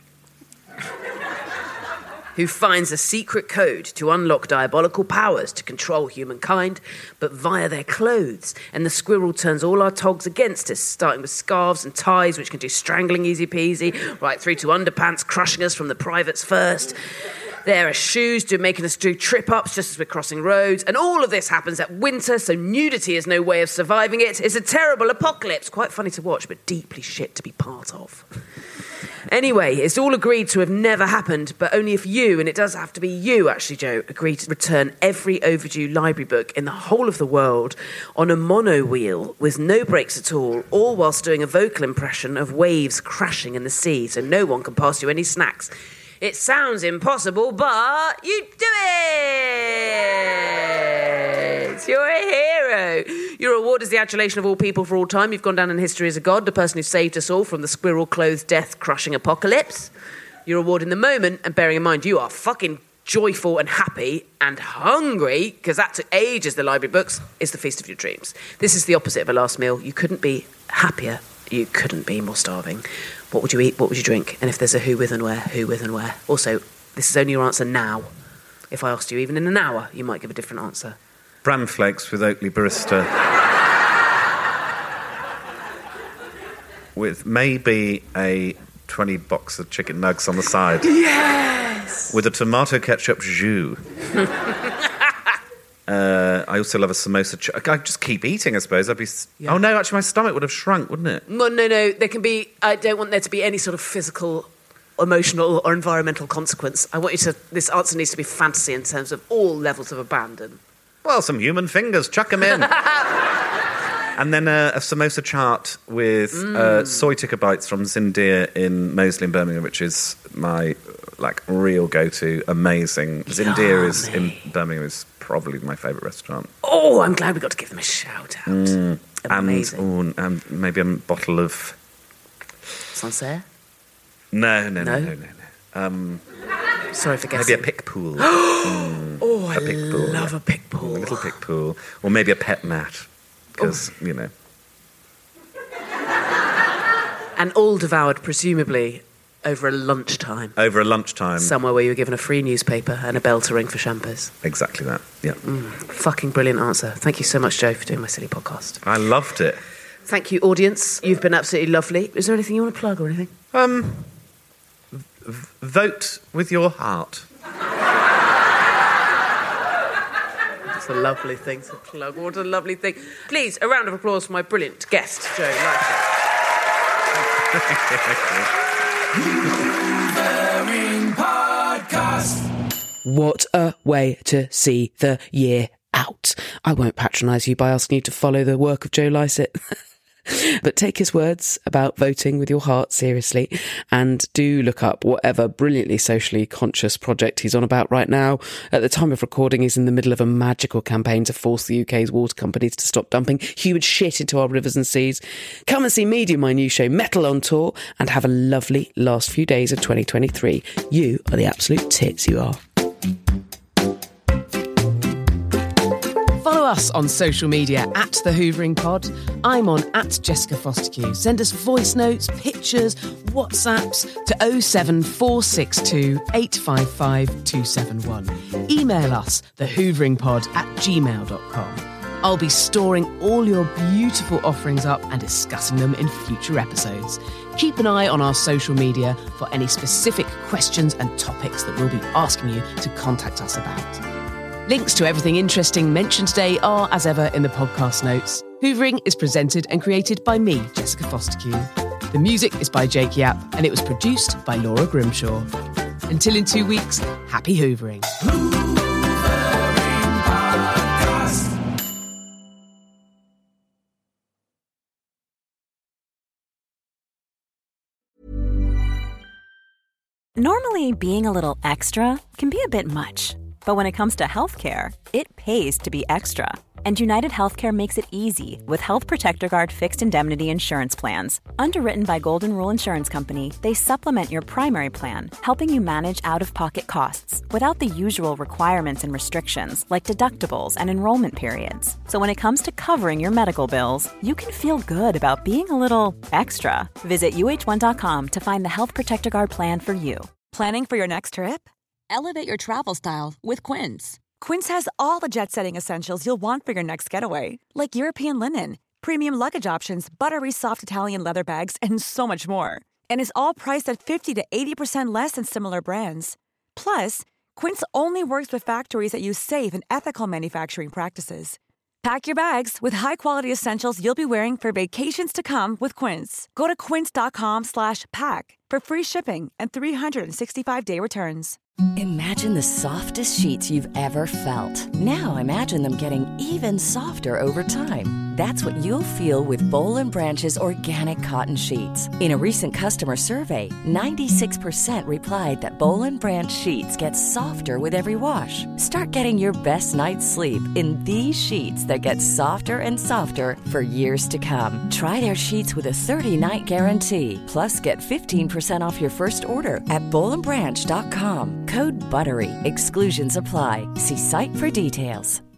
who finds a secret code to unlock diabolical powers to control humankind, but via their clothes. And the squirrel turns all our togs against us, starting with scarves and ties, which can do strangling easy peasy, right through to underpants crushing us from the privates first. There are shoes making us do trip-ups just as we're crossing roads. And all of this happens at winter, so nudity is no way of surviving it. It's a terrible apocalypse. Quite funny to watch, but deeply shit to be part of. Anyway, it's all agreed to have never happened, but only if you, and it does have to be you actually, Joe, agree to return every overdue library book in the whole of the world on a mono wheel with no breaks at all whilst doing a vocal impression of waves crashing in the sea so no one can pass you any snacks. It sounds impossible, but you do it! You're a hero. Your reward is the adulation of all people for all time. You've gone down in history as a god, the person who saved us all from the squirrel-clothed, death-crushing apocalypse. Your reward in the moment, and bearing in mind you are fucking joyful and happy and hungry, because that took ages, the library books, is the feast of your dreams. This is the opposite of a last meal. You couldn't be happier. You couldn't be more starving. What would you eat? What would you drink? And if there's a who, with and where, who, with and where. Also, this is only your answer now. If I asked you even in an hour, you might give a different answer. Bran flakes with Oakley Barista. With maybe a 20 box of chicken nugs on the side. Yes! With a tomato ketchup jus. I also love a samosa. I'd just keep eating, I suppose. I'd be... Yeah. Oh, no, actually, my stomach would have shrunk, wouldn't it? Well, no. There can be... I don't want there to be any sort of physical, emotional or environmental consequence. I want you to... This answer needs to be fantasy in terms of all levels of abandon. Well, some human fingers. Chuck them in. And then a samosa chaat with soy tikka bites from Zindir in Moseley in Birmingham, which is my, real go-to. Amazing. Zindir is in Birmingham is probably my favourite restaurant. Oh, I'm glad we got to give them a shout-out. Amazing. And maybe a bottle of... Sancerre? No. Sorry for guessing. Maybe a pick pool. I love a pick pool. A little pick pool. Or maybe a pet mat. Because, And all devoured, presumably, over a lunchtime. Somewhere where you were given a free newspaper and a bell to ring for champers. Exactly that, yeah. Fucking brilliant answer. Thank you so much, Joe, for doing my silly podcast. I loved it. Thank you, audience. You've been absolutely lovely. Is there anything you want to plug or anything? Vote with your heart. That's a lovely thing to plug. What a lovely thing. Please, a round of applause for my brilliant guest, Joe Lycett. What a way to see the year out. I won't patronise you by asking you to follow the work of Joe Lycett. But take his words about voting with your heart seriously, and do look up whatever brilliantly socially conscious project he's on about right now. At the time of recording, he's in the middle of a magical campaign to force the UK's water companies to stop dumping human shit into our rivers and seas. Come and see me do my new show Metal on Tour, and have a lovely last few days of 2023. You are the absolute tits, you are. Follow us on social media at The Hoovering Pod. I'm on at Jessica Fosterque. Send us voice notes, pictures, WhatsApps to 07462 855 271. Email us thehooveringpod@gmail.com. I'll be storing all your beautiful offerings up and discussing them in future episodes. Keep an eye on our social media for any specific questions and topics that we'll be asking you to contact us about. Links to everything interesting mentioned today are, as ever, in the podcast notes. Hoovering is presented and created by me, Jessica Fostekew. The music is by Jake Yap, and it was produced by Laura Grimshaw. Until in 2 weeks, happy hoovering. Normally, being a little extra can be a bit much. But when it comes to healthcare, it pays to be extra. And United Healthcare makes it easy with Health Protector Guard fixed indemnity insurance plans. Underwritten by Golden Rule Insurance Company, they supplement your primary plan, helping you manage out-of-pocket costs without the usual requirements and restrictions like deductibles and enrollment periods. So when it comes to covering your medical bills, you can feel good about being a little extra. Visit uh1.com to find the Health Protector Guard plan for you. Planning for your next trip? Elevate your travel style with Quince. Quince has all the jet-setting essentials you'll want for your next getaway, like European linen, premium luggage options, buttery soft Italian leather bags, and so much more. And is all priced at 50 to 80% less than similar brands. Plus, Quince only works with factories that use safe and ethical manufacturing practices. Pack your bags with high-quality essentials you'll be wearing for vacations to come with Quince. Go to quince.com/pack for free shipping and 365-day returns. Imagine the softest sheets you've ever felt. Now imagine them getting even softer over time. That's what you'll feel with Boll & Branch's organic cotton sheets. In a recent customer survey, 96% replied that Boll & Branch sheets get softer with every wash. Start getting your best night's sleep in these sheets that get softer and softer for years to come. Try their sheets with a 30-night guarantee. Plus, get 15% off your first order at bollandbranch.com. Code BUTTERY. Exclusions apply. See site for details.